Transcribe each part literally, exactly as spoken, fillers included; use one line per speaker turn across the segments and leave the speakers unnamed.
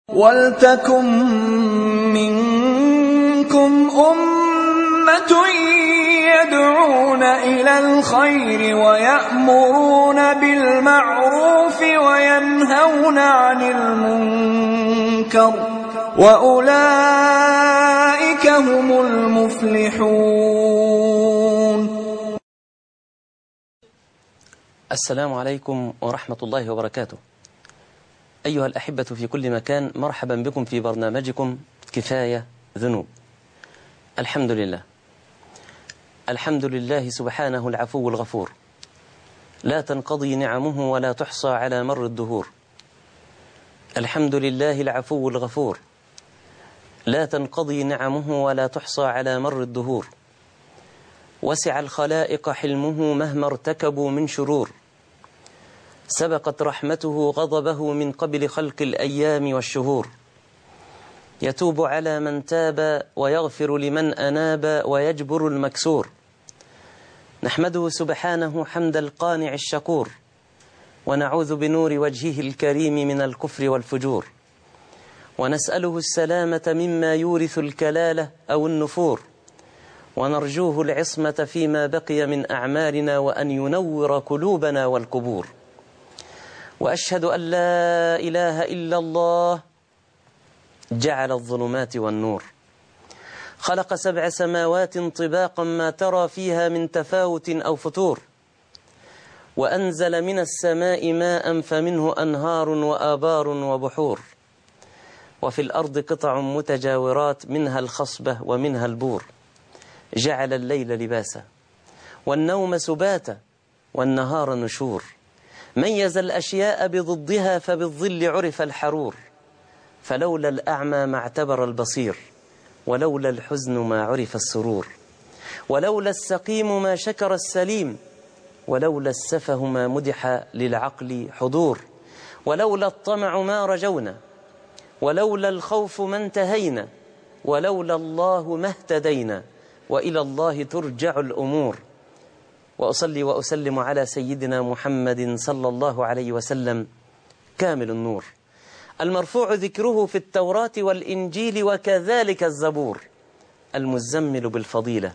وَلْتَكُن مِّنكُمْ أُمَّةٌ يَدْعُونَ إِلَى الْخَيْرِ وَيَأْمُرُونَ بِالْمَعْرُوفِ وَيَنْهَوْنَ عَنِ الْمُنكَرِ وَأُولَئِكَ هُمُ الْمُفْلِحُونَ.
السلام عليكم ورحمة الله وبركاته. أيها الأحبة في كل مكان، مرحبا بكم في برنامجكم كفاية ذنوب. الحمد لله الحمد لله سبحانه العفو الغفور، لا تنقضي نعمه ولا تحصى على مر الدهور. الحمد لله العفو الغفور، لا تنقضي نعمه ولا تحصى على مر الدهور. وسع الخلائق حلمه مهما ارتكبوا من شرور، سبقت رحمته غضبه من قبل خلق الأيام والشهور. يتوب على من تاب ويغفر لمن أناب ويجبر المكسور. نحمده سبحانه حمد القانع الشكور، ونعوذ بنور وجهه الكريم من الكفر والفجور. ونسأله السلامة مما يورث الكلالة أو النفور، ونرجوه العصمة فيما بقي من أعمالنا، وأن ينور قلوبنا والقبور. وأشهد أن لا إله إلا الله جعل الظلمات والنور، خلق سبع سماوات طباقا ما ترى فيها من تفاوت أو فتور، وأنزل من السماء ماء فمنه أنهار وآبار وبحور. وفي الأرض قطع متجاورات، منها الخصبة ومنها البور. جعل الليل لباسا والنوم سباتا والنهار نشور. ميز الأشياء بضدها، فبالظل عرف الحرور. فلولا الأعمى ما اعتبر البصير، ولولا الحزن ما عرف السرور. ولولا السقيم ما شكر السليم، ولولا السفه ما مدح للعقل حضور. ولولا الطمع ما رجونا، ولولا الخوف ما انتهينا، ولولا الله ما اهتدينا، وإلى الله ترجع الأمور. وأصلي وأسلم على سيدنا محمد صلى الله عليه وسلم كامل النور، المرفوع ذكره في التوراة والإنجيل وكذلك الزبور، المزمل بالفضيلة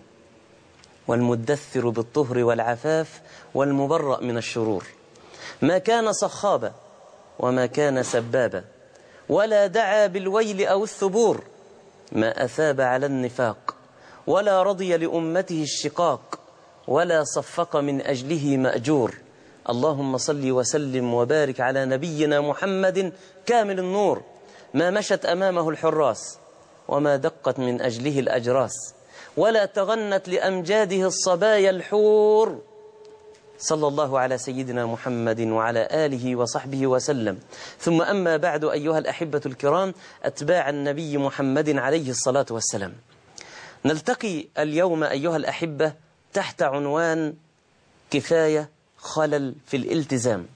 والمدثر بالطهر والعفاف والمبرأ من الشرور. ما كان صخابا وما كان سبابا، ولا دعا بالويل أو الثبور. ما أثاب على النفاق، ولا رضي لأمته الشقاق، ولا صفق من أجله مأجور. اللهم صل وسلم وبارك على نبينا محمد كامل النور، ما مشت أمامه الحراس، وما دقت من أجله الأجراس، ولا تغنت لأمجاده الصبايا الحور. صلى الله على سيدنا محمد وعلى آله وصحبه وسلم. ثم أما بعد، أيها الأحبة الكرام، أتباع النبي محمد عليه الصلاة والسلام، نلتقي اليوم أيها الأحبة تحت عنوان كفاية خلل في الالتزام.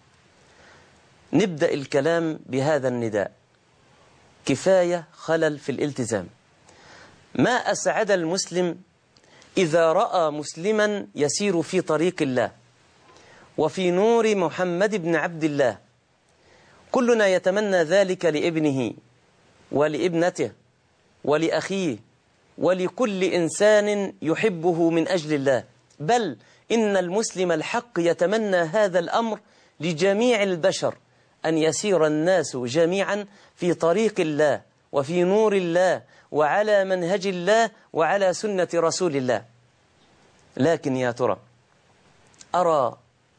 نبدأ الكلام بهذا النداء: كفاية خلل في الالتزام. ما أسعد المسلم إذا رأى مسلما يسير في طريق الله وفي نور محمد بن عبد الله. كلنا يتمنى ذلك لابنه ولابنته ولأخيه ولكل إنسان يحبه من أجل الله، بل إن المسلم الحق يتمنى هذا الأمر لجميع البشر، أن يسير الناس جميعا في طريق الله وفي نور الله وعلى منهج الله وعلى سنة رسول الله. لكن يا ترى، أرى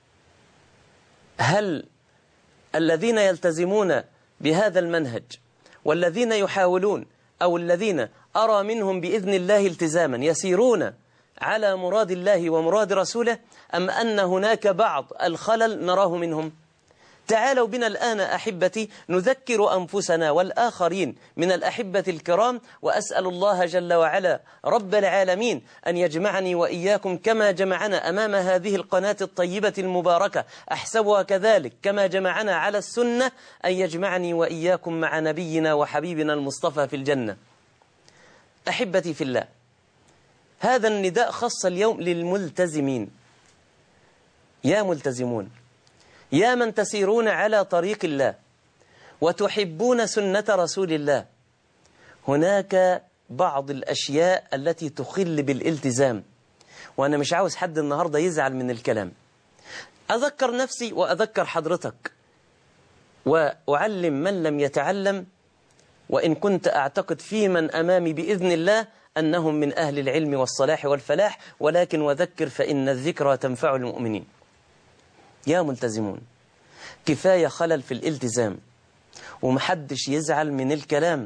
هل الذين يلتزمون بهذا المنهج والذين يحاولون، أو الذين أرى منهم بإذن الله التزاما يسيرون على مراد الله ومراد رسوله، أم أن هناك بعض الخلل نراه منهم؟ تعالوا بنا الآن أحبتي نذكر أنفسنا والآخرين من الأحبة الكرام، وأسأل الله جل وعلا رب العالمين أن يجمعني وإياكم كما جمعنا أمام هذه القناة الطيبة المباركة، أحسبها كذلك كما جمعنا على السنة، أن يجمعني وإياكم مع نبينا وحبيبنا المصطفى في الجنة. أحبتي في الله، هذا النداء خاص اليوم للملتزمين. يا ملتزمون، يا من تسيرون على طريق الله وتحبون سنة رسول الله. هناك بعض الأشياء التي تخل بالالتزام، وأنا مش عاوز حد النهاردة يزعل من الكلام. أذكر نفسي وأذكر حضرتك وأعلم من لم يتعلم، وإن كنت أعتقد في من أمامي بإذن الله أنهم من أهل العلم والصلاح والفلاح، ولكن وذكر فإن الذكرى تنفع المؤمنين. يا ملتزمون، كفاية خلل في الالتزام، ومحدش يزعل من الكلام،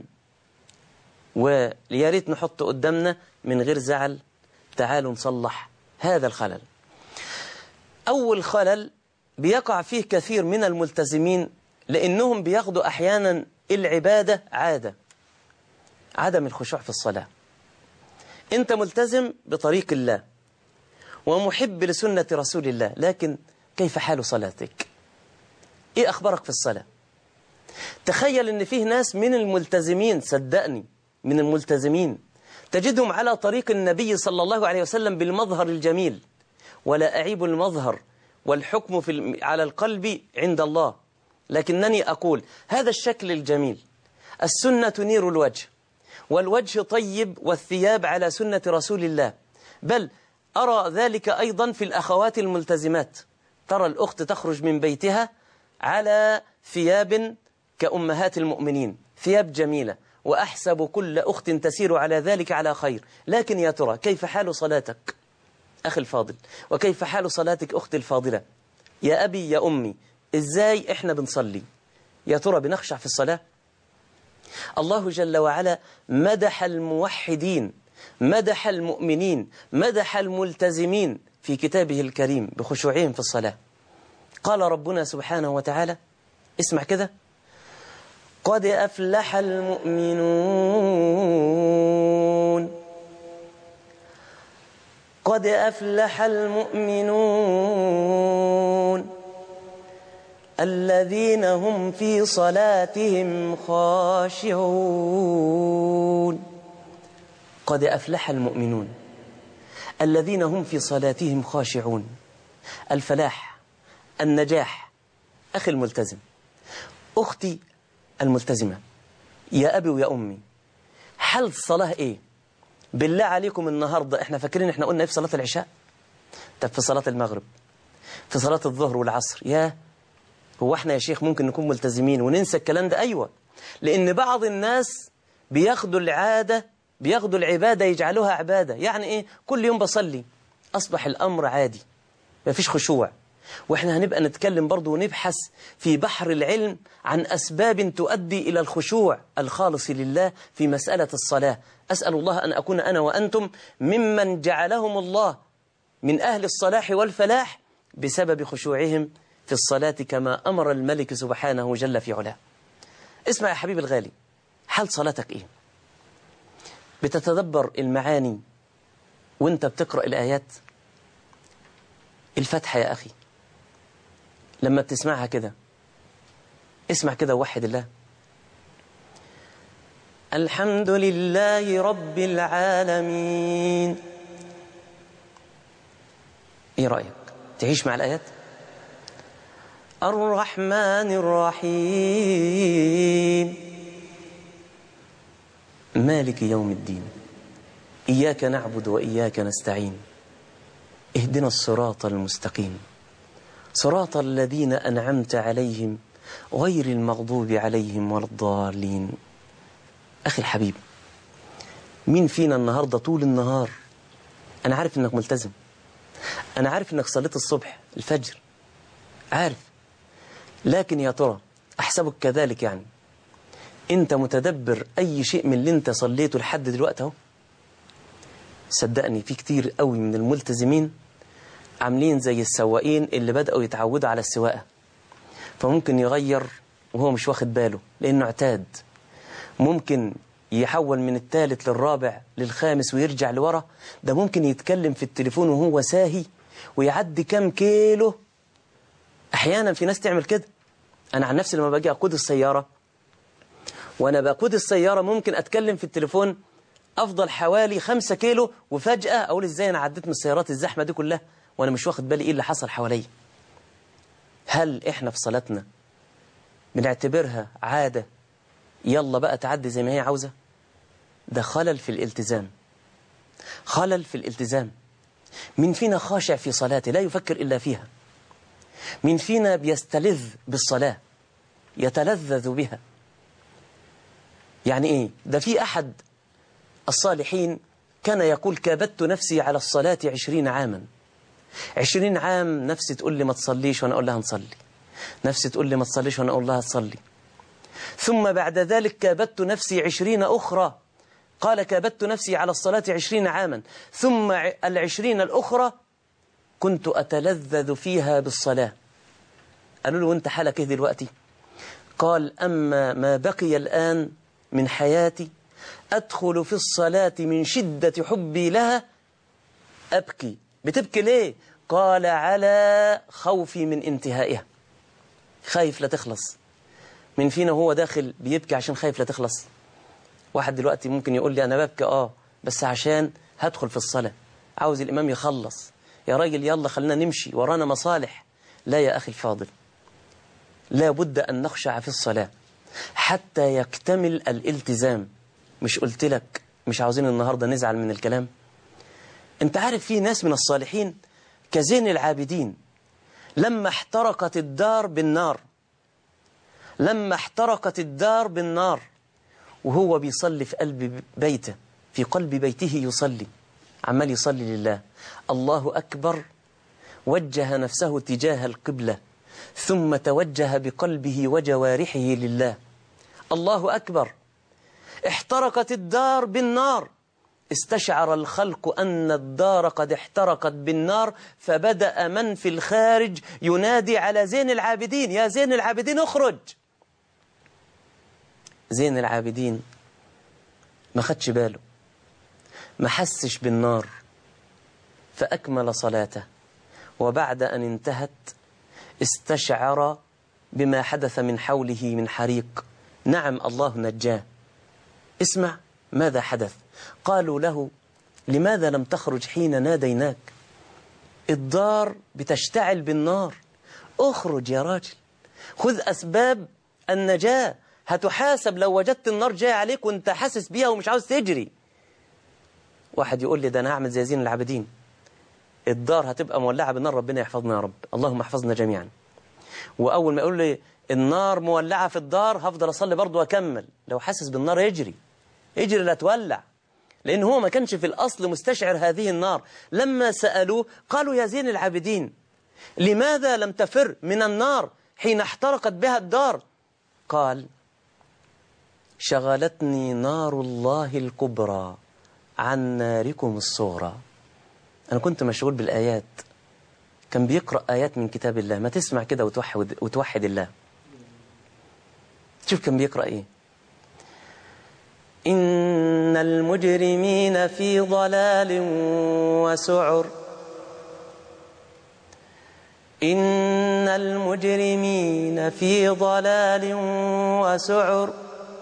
وياريت نحط قدامنا من غير زعل. تعالوا نصلح هذا الخلل. أول خلل بيقع فيه كثير من الملتزمين، لأنهم بياخدوا أحيانا العبادة عادة، عدم الخشوع في الصلاة. أنت ملتزم بطريق الله ومحب لسنة رسول الله، لكن كيف حال صلاتك؟ إيه أخبارك في الصلاة؟ تخيل أن فيه ناس من الملتزمين، صدقني من الملتزمين، تجدهم على طريق النبي صلى الله عليه وسلم بالمظهر الجميل، ولا أعيب المظهر، والحكم في على القلب عند الله، لكنني أقول هذا الشكل الجميل، السنة تنير الوجه، والوجه طيب، والثياب على سنة رسول الله. بل أرى ذلك أيضا في الأخوات الملتزمات، ترى الأخت تخرج من بيتها على ثياب كأمهات المؤمنين، ثياب جميلة، وأحسب كل أخت تسير على ذلك على خير. لكن يا ترى كيف حال صلاتك أخي الفاضل؟ وكيف حال صلاتك أختي الفاضلة؟ يا أبي يا أمي، إزاي إحنا بنصلي؟ يا ترى بنخشع في الصلاة؟ الله جل وعلا مدح الموحدين، مدح المؤمنين، مدح الملتزمين في كتابه الكريم بخشوعهم في الصلاة. قال ربنا سبحانه وتعالى، اسمع كده: قد أفلح المؤمنون، قد أفلح المؤمنون الذين هم في صلاتهم خاشعون. قد أفلح المؤمنون الذين هم في صلاتهم خاشعون. الفلاح، النجاح. أخي الملتزم، أختي الملتزمة، يا أبي ويا أمي، حل الصلاة إيه؟ بالله عليكم النهاردة إحنا فاكرين إحنا قلنا إيه في صلاة العشاء؟ طب في صلاة المغرب، في صلاة الظهر والعصر، يا هو إحنا يا شيخ ممكن نكون ملتزمين وننسى الكلام ده؟ أيوة، لأن بعض الناس بياخدوا العادة، بياخدوا العبادة يجعلوها عبادة. يعني إيه؟ كل يوم بصلي، أصبح الأمر عادي، ما فيش خشوع. وإحنا هنبقى نتكلم برضو ونبحث في بحر العلم عن أسباب تؤدي إلى الخشوع الخالص لله في مسألة الصلاة. أسأل الله أن أكون أنا وأنتم ممن جعلهم الله من أهل الصلاح والفلاح بسبب خشوعهم في الصلاة كما أمر الملك سبحانه جل في علاه. اسمع يا حبيبي الغالي، حال صلاتك إيه؟ بتتدبر المعاني وانت بتقرأ الآيات؟ الفتحة يا أخي لما بتسمعها كده، اسمع كده ووحد الله: الحمد لله رب العالمين. ايه رأيك تعيش مع الآيات؟ الرحمن الرحيم مالك يوم الدين إياك نعبد وإياك نستعين اهدنا الصراط المستقيم صراط الذين أنعمت عليهم غير المغضوب عليهم ولا الضالين. أخي الحبيب، مين فينا النهاردة طول النهار، أنا عارف أنك ملتزم، أنا عارف أنك صليت الصبح الفجر، عارف، لكن يا ترى أحسبك كذلك؟ يعني أنت متدبر أي شيء من اللي أنت صليته لحد دلوقتي اهو؟ صدقني في كتير قوي من الملتزمين عاملين زي السواقين اللي بدأوا يتعودوا على السواقة، فممكن يغير وهو مش واخد باله لأنه اعتاد، ممكن يحول من الثالث للرابع للخامس ويرجع لورا، ده ممكن يتكلم في التليفون وهو ساهي ويعدي كام كيلو. أحيانا في ناس تعمل كده. أنا عن نفسي لما باجي أقود السيارة، وأنا بقود السيارة ممكن أتكلم في التليفون أفضل حوالي خمسة كيلو، وفجأة أقول إزاي أنا عديت من السيارات الزحمة دي كلها وأنا مش واخد بالي إيه اللي حصل حوالي. هل إحنا في صلاتنا بنعتبرها عادة يلا بقى تعدي زي ما هي عاوزة، ده خلل في الالتزام، خلل في الالتزام. من فينا خاشع في صلاته لا يفكر إلا فيها؟ من فينا بيستلذ بالصلاة يتلذذ بها؟ يعني إيه؟ ده في أحد الصالحين كان يقول كابدت نفسي على الصلاة عشرين عاما. عشرين عام نفسي تقول لي ما تصليش وأنا أقول لها نصلي، نفسي تقول لي ما تصليش وأنا أقول لها تصلي. ثم بعد ذلك كابدت نفسي عشرين أخرى، قال كابدت نفسي على الصلاة عشرين عاما، ثم العشرين الأخرى كنت أتلذذ فيها بالصلاة. قالوا له وانت حالك ايه دلوقتي؟ قال أما ما بقي الآن من حياتي أدخل في الصلاة من شدة حبي لها أبكي. بتبكي ليه؟ قال على خوفي من انتهائها، خايف لا تخلص. من فينا هو داخل بيبكي عشان خايف لا تخلص؟ واحد دلوقتي ممكن يقول لي أنا ببكي آه بس عشان هدخل في الصلاة، عاوز الإمام يخلص، يا راجل يلا خلينا نمشي ورانا مصالح. لا يا أخي الفاضل، لا بد أن نخشع في الصلاة حتى يكتمل الالتزام. مش قلت لك مش عاوزين النهاردة نزعل من الكلام؟ انت عارف في ناس من الصالحين كزين العابدين لما احترقت الدار بالنار، لما احترقت الدار بالنار وهو بيصلي في قلب بيته، في قلب بيته يصلي، عمال يصلي لله، الله أكبر، وجه نفسه تجاه القبلة ثم توجه بقلبه وجوارحه لله، الله أكبر، احترقت الدار بالنار، استشعر الخلق أن الدار قد احترقت بالنار، فبدأ من في الخارج ينادي على زين العابدين، يا زين العابدين اخرج. زين العابدين ما خدش باله، ما حسش بالنار، فأكمل صلاته، وبعد أن انتهت استشعر بما حدث من حوله من حريق. نعم الله نجاه. اسمع ماذا حدث. قالوا له لماذا لم تخرج حين ناديناك؟ الدار بتشتعل بالنار، اخرج يا راجل، خذ أسباب النجاة، هتحاسب لو وجدت النار جاية عليك وانت حاسس بيها ومش عاوز تجري. واحد يقول لي ده أنا هعمل زي زين العابدين، الدار هتبقى مولعة بالنار، ربنا يحفظنا يا رب، اللهم احفظنا جميعا. وأول ما يقول لي النار مولعة في الدار هفضل أصلي برضه وأكمل. لو حاسس بالنار يجري، يجري لا تولع، لأن هو ما كانش في الأصل مستشعر هذه النار. لما سألوه قالوا يا زين العابدين لماذا لم تفر من النار حين احترقت بها الدار؟ قال شغلتني نار الله الكبرى عن ناركم الصغرى. أنا كنت مشغول بالآيات، كان بيقرأ آيات من كتاب الله. ما تسمع كده وتوحد, وتوحد الله. شوف كان بيقرأ إيه. إن المجرمين في ضلال وسعر، إن المجرمين في ضلال وسعر،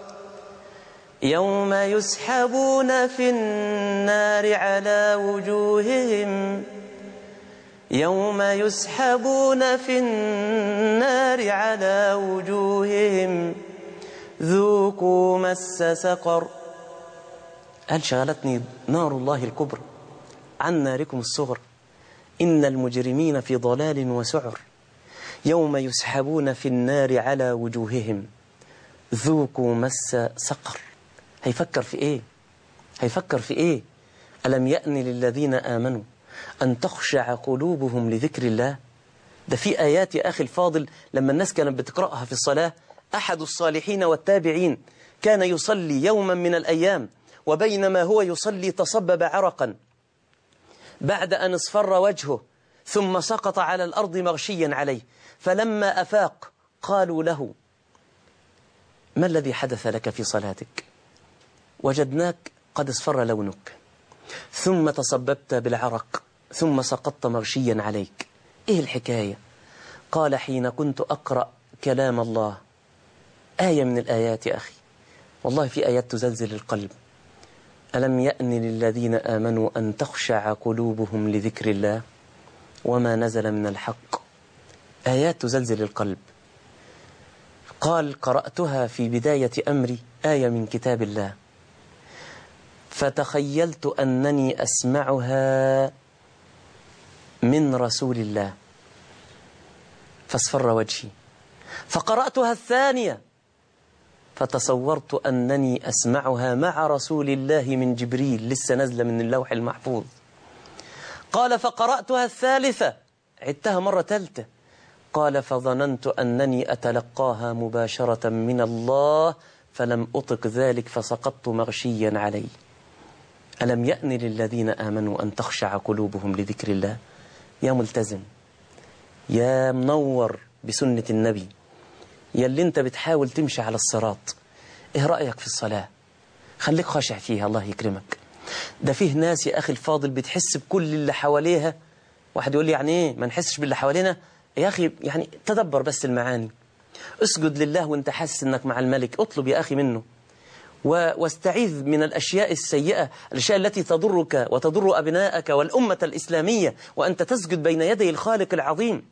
يوم يسحبون في النار على وجوههم، يوم يسحبون في النار على وجوههم ذوقوا مس سقر. قال شغلتني نار الله الكبرى عن ناركم الصغر، إن المجرمين في ضلال وسعر، يوم يسحبون في النار على وجوههم ذوقوا مس سقر. هيفكر في إيه؟ هيفكر في إيه؟ ألم يأن للذين آمنوا أن تخشع قلوبهم لذكر الله؟ ده في آيات يا أخي الفاضل لما الناس كانت بتقرأها في الصلاة. أحد الصالحين والتابعين كان يصلي يوما من الأيام، وبينما هو يصلي تصبب عرقا بعد أن اصفر وجهه ثم سقط على الأرض مغشيا عليه. فلما أفاق قالوا له ما الذي حدث لك في صلاتك؟ وجدناك قد اصفر لونك ثم تصببت بالعرق ثم سقطت مغشيا عليك، إيه الحكاية؟ قال حين كنت أقرأ كلام الله، آية من الآيات يا أخي، والله في آيات تزلزل القلب. ألم يأن للذين آمنوا أن تخشع قلوبهم لذكر الله وما نزل من الحق، آيات تزلزل القلب. قال قرأتها في بداية أمري آية من كتاب الله، فتخيلت أنني أسمعها من رسول الله فاصفر وجهي، فقرأتها الثانية فتصورت أنني أسمعها مع رسول الله من جبريل لسه نزل من اللوح المحفوظ. قال فقرأتها الثالثة، عدتها مرة ثالثة، قال فظننت أنني أتلقاها مباشرة من الله فلم أطق ذلك فسقطت مغشيا عليه. ألم يأن للذين آمنوا أن تخشع قلوبهم لذكر الله؟ يا ملتزم، يا منور بسنة النبي، يا اللي انت بتحاول تمشي على الصراط، ايه رأيك في الصلاة؟ خليك خاشع فيها الله يكرمك. ده فيه ناس يا أخي الفاضل بتحس بكل اللي حواليها. واحد يقول لي يعني ايه ما نحسش باللي حوالينا؟ يا أخي يعني تدبر بس المعاني، اسجد لله وانت حاسس انك مع الملك، اطلب يا أخي منه، واستعيذ من الأشياء السيئة، الأشياء التي تضرك وتضر أبناءك والأمة الإسلامية، وأنت تسجد بين يدي الخالق العظيم،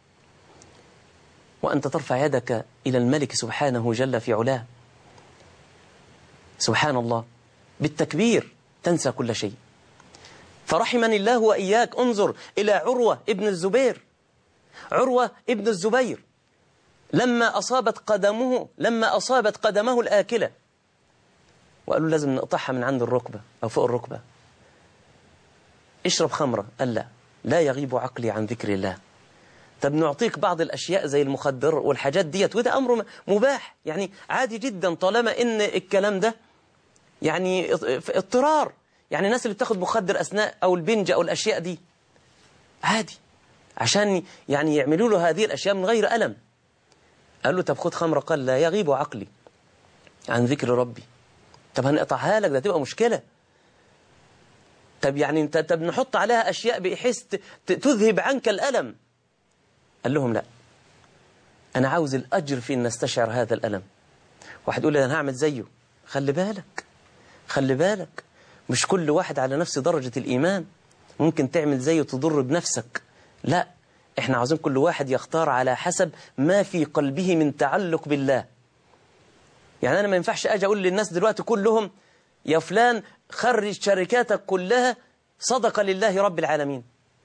وأنت ترفع يدك إلى الملك سبحانه جل في علاه. سبحان الله، بالتكبير تنسى كل شيء. فرحمني الله وإياك. انظر إلى عروة ابن الزبير، عروة ابن الزبير لما أصابت قدمه لما أصابت قدمه الآكلة وقالوا لازم نقطعها من عند الركبة أو فوق الركبة، اشرب خمرة، قال لا لا يغيب عقلي عن ذكر الله. طب نعطيك بعض الأشياء زي المخدر والحاجات ديت، وده أمر مباح يعني عادي جدا، طالما إن الكلام ده يعني اضطرار. يعني الناس اللي بتاخد مخدر أثناء أو البنج أو الأشياء دي عادي، عشان يعني يعملوا له هذه الأشياء من غير ألم. قال له طب خد خمرة، قال لا يغيب عقلي عن ذكر ربي. طب هنقطعها لك، ده تبقى مشكلة. طب يعني انت طب نحط عليها أشياء بحيث تذهب عنك الألم. قال لهم لا، أنا عاوز الأجر في أن نستشعر هذا الألم. واحد يقول لي أنا هعمل زيه، خلي بالك خلي بالك، مش كل واحد على نفس درجة الإيمان، ممكن تعمل زيه تضر بنفسك. لا، احنا عاوزين كل واحد يختار على حسب ما في قلبه من تعلق بالله. يعني أنا ما ينفعش أجي أقول للناس دلوقتي كلهم يا فلان خرج شركاتك كلها صدقة لله رب العالمين.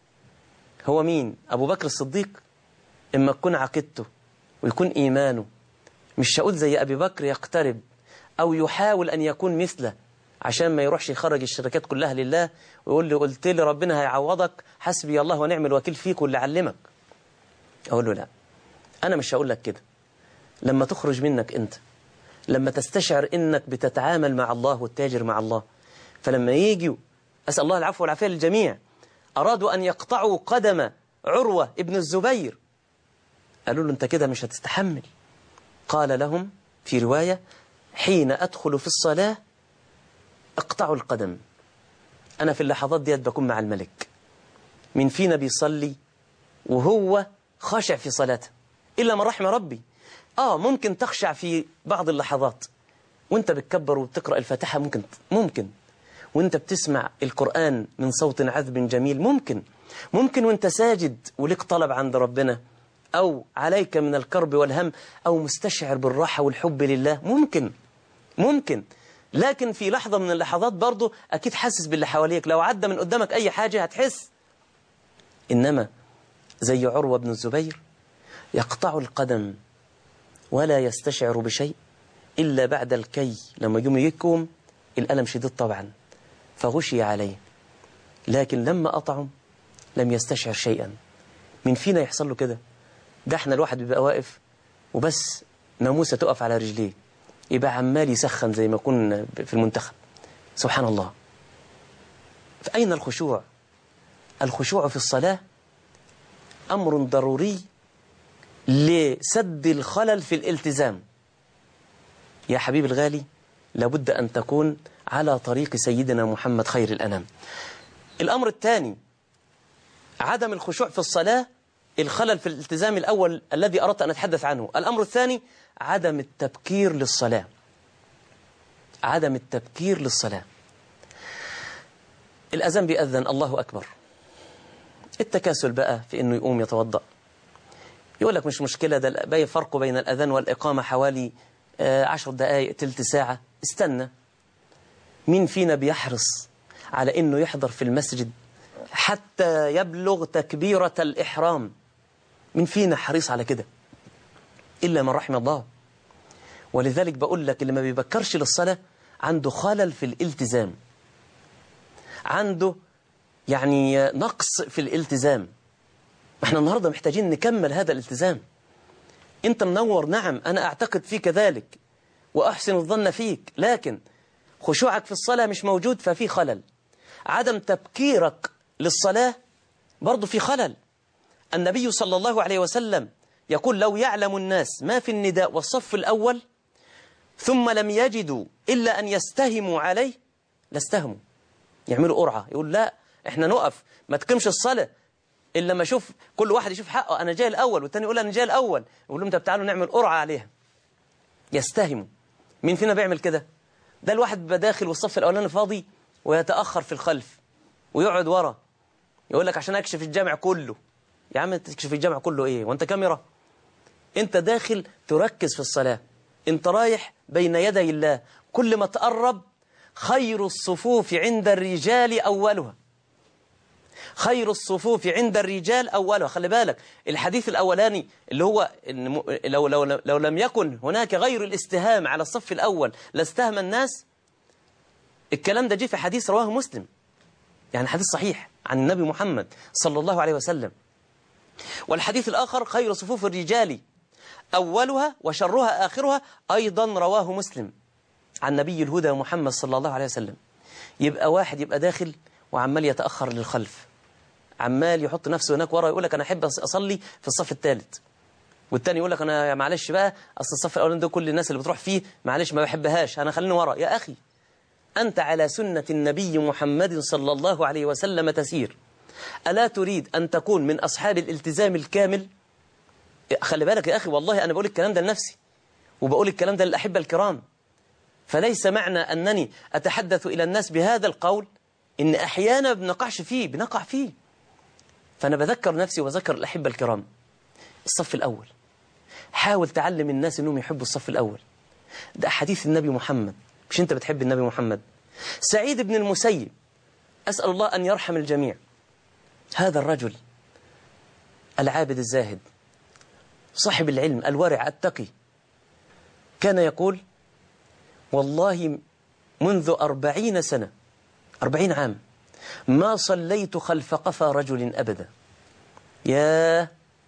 هو مين؟ أبو بكر الصديق؟ إما تكون عقيدته ويكون إيمانه، مش هقول زي أبي بكر يقترب أو يحاول أن يكون مثله عشان ما يروحش يخرج الشركات كلها لله ويقول لي قلت لي ربنا هيعوضك، حسبي الله ونعم الوكيل فيك واللي علمك. أقول له لا، أنا مش هقول لك كده. لما تخرج منك أنت، لما تستشعر إنك بتتعامل مع الله والتاجر مع الله، فلما يجوا أسأل الله العفو والعافية للجميع أرادوا أن يقطعوا قدم عروة ابن الزبير، قالوا له أنت كده مش هتستحمل. قال لهم في رواية حين أدخل في الصلاة أقطع القدم. أنا في اللحظات ديت بكون مع الملك. من فينا بيصلي وهو خاشع في صلاته إلا من رحم ربي. آه ممكن تخشع في بعض اللحظات وانت بتكبر وبتقرأ الفاتحة، ممكن ممكن وانت بتسمع القرآن من صوت عذب جميل، ممكن ممكن وانت ساجد ولك طلب عند ربنا أو عليك من الكرب والهم أو مستشعر بالراحة والحب لله، ممكن ممكن لكن في لحظة من اللحظات برضو أكيد حاسس باللي حواليك، لو عدى من قدامك أي حاجة هتحس. إنما زي عروة بن الزبير يقطع القدم ولا يستشعر بشيء إلا بعد الكي، لما يوم يكوم الألم شديد طبعا فغشي عليه، لكن لما قطعوا لم يستشعر شيئا. من فينا يحصل له كده؟ ده احنا الواحد بيبقى واقف وبس ناموسة تقف على رجليه يبقى عمال يسخن زي ما يكون في المنتخب. سبحان الله. فأين الخشوع؟ الخشوع في الصلاة أمر ضروري لسد الخلل في الالتزام. يا حبيب الغالي، لابد أن تكون على طريق سيدنا محمد خير الأنام. الأمر الثاني عدم الخشوع في الصلاة، الخلل في الالتزام الأول الذي أردت أن أتحدث عنه. الأمر الثاني عدم التبكير للصلاة. عدم التبكير للصلاة. الأذان بيأذن الله أكبر، التكاسل بقى في أنه يقوم يتوضأ، يقول لك مش مشكلة، ده باين فرق بين الأذان والإقامة حوالي آه عشر دقائق تلت ساعة. استنى، مين فينا بيحرص على إنه يحضر في المسجد حتى يبلغ تكبيرة الإحرام؟ مين فينا حريص على كده؟ إلا من رحم الله. ولذلك بقول لك اللي ما بيبكرش للصلاة عنده خلل في الالتزام، عنده يعني نقص في الالتزام. احنا النهاردة محتاجين نكمل هذا الالتزام. انت منور، نعم، انا اعتقد فيك ذلك واحسن الظن فيك، لكن خشوعك في الصلاة مش موجود، ففي خلل. عدم تبكيرك للصلاة برضو في خلل. النبي صلى الله عليه وسلم يقول لو يعلم الناس ما في النداء والصف الأول ثم لم يجدوا إلا أن يستهموا عليه لاستهموا، يعملوا قرعة. يقول لا، احنا نقف ما تقيمش الصلاة إلا ما أشوف كل واحد يشوف حقه، أنا جاي الأول، والتاني يقول أنا جاي الأول، يقول لهم طب تعالوا نعمل قرعة عليها. يستهموا. مين فينا بيعمل كده؟ ده الواحد بيبقى داخل والصف الأولاني فاضي ويتأخر في الخلف ويقعد ورا، يقول لك عشان أكشف الجامع كله. يا عم تكشف الجامع كله إيه وأنت كاميرا؟ أنت داخل تركز في الصلاة، أنت رايح بين يدي الله. كل ما تقرب خير الصفوف عند الرجال أولها، خير الصفوف عند الرجال أولها. خلي بالك الحديث الأولاني اللي هو إن لو, لو, لو لم يكن هناك غير الاستهام على الصف الأول لاستهم الناس، الكلام ده جه في حديث رواه مسلم، يعني حديث صحيح عن النبي محمد صلى الله عليه وسلم. والحديث الآخر خير صفوف الرجال أولها وشرها آخرها، أيضا رواه مسلم عن نبي الهدى محمد صلى الله عليه وسلم. يبقى واحد يبقى داخل وعمال يتأخر للخلف، عمال يحط نفسه هناك ورا، يقول لك أنا أحب أصلي في الصف الثالث، والتاني يقول لك أنا معلش بقى أصل الصف الأولاني ده كل الناس اللي بتروح فيه معلش ما بحبهاش، أنا خليني ورا. يا أخي أنت على سنة النبي محمد صلى الله عليه وسلم تسير، ألا تريد أن تكون من أصحاب الالتزام الكامل؟ خلي بالك يا أخي، والله أنا بقول الكلام ده لنفسي وبقول الكلام ده للأحبة الكرام، فليس معنى أنني أتحدث إلى الناس بهذا القول إن أحيانا بنقعش فيه، بنقع فيه. فأنا بذكر نفسي وذكر الأحبة الكرام. الصف الأول، حاول تعلم الناس أنهم يحبوا الصف الأول. ده حديث النبي محمد، مش أنت بتحب النبي محمد؟ سعيد بن المسيب، أسأل الله أن يرحم الجميع، هذا الرجل العابد الزاهد صاحب العلم الورع التقي، كان يقول والله منذ أربعين سنة، أربعين عام، ما صليت خلف قفا رجل أبدا. يا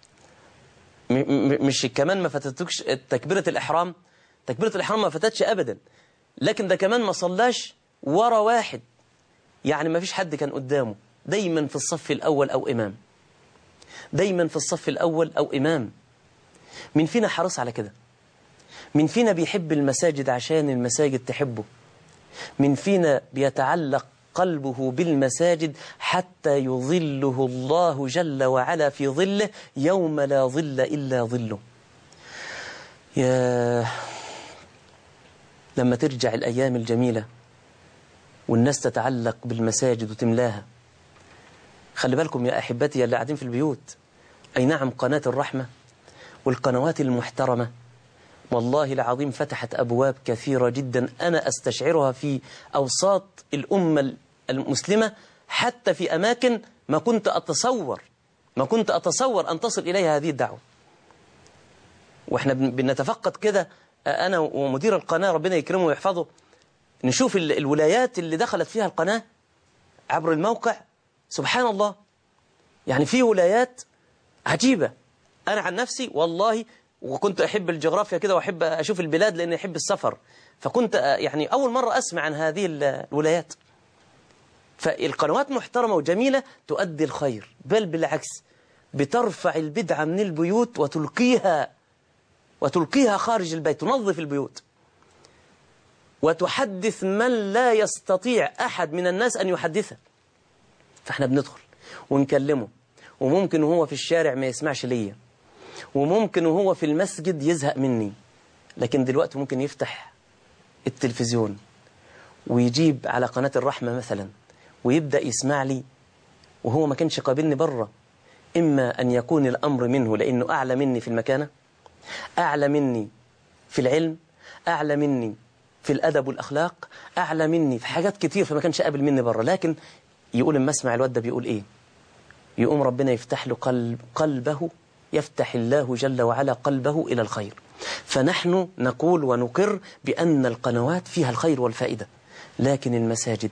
مش كمان ما فتتكش تكبيرة الإحرام، تكبيرة الإحرام ما فتتش أبدا، لكن ده كمان ما صلاش ورا واحد، يعني ما فيش حد كان قدامه، دايما في الصف الأول أو إمام، دايما في الصف الأول أو إمام. من فينا حرص على كده؟ من فينا بيحب المساجد عشان المساجد تحبه؟ من فينا بيتعلق قلبه بالمساجد حتى يظله الله جل وعلا في ظله يوم لا ظل إلا ظله؟ يا لما ترجع الأيام الجميلة والناس تتعلق بالمساجد وتملاها. خلي بالكم يا أحبتي اللي قاعدين في البيوت، أي نعم قناة الرحمة والقنوات المحترمة والله العظيم فتحت أبواب كثيرة جدا أنا أستشعرها في أوساط الأمة المسلمة، حتى في أماكن ما كنت أتصور ما كنت أتصور أن تصل إليها هذه الدعوة. وإحنا بنتفقد كده أنا ومدير القناة ربنا يكرمه ويحفظه، نشوف الولايات اللي دخلت فيها القناة عبر الموقع. سبحان الله، يعني في ولايات عجيبة. أنا عن نفسي والله وكنت أحب الجغرافيا كده وأحب أشوف البلاد لأني أحب السفر، فكنت يعني أول مرة أسمع عن هذه الولايات. فالقنوات محترمة وجميلة تؤدي الخير، بل بالعكس بترفع البدعة من البيوت وتلقيها وتلقيها خارج البيت، تنظف البيوت وتحدث من لا يستطيع أحد من الناس أن يحدثه. فاحنا بندخل ونكلمه، وممكن وهو في الشارع ما يسمعش ليا، وممكن وهو في المسجد يزهق مني، لكن دلوقتي ممكن يفتح التلفزيون ويجيب على قناة الرحمة مثلا ويبدأ يسمع لي وهو ما كانش قابلني بره، إما أن يكون الأمر منه لأنه أعلى مني في المكانة، أعلى مني في العلم، أعلى مني في الأدب والأخلاق، أعلى مني في حاجات كتير فما كانش قابل مني بره. لكن يقول اما اسمع الواد ده بيقول إيه، يقوم ربنا يفتح له قلب قلبه، يفتح الله جل وعلا قلبه إلى الخير. فنحن نقول ونقر بأن القنوات فيها الخير والفائدة، لكن المساجد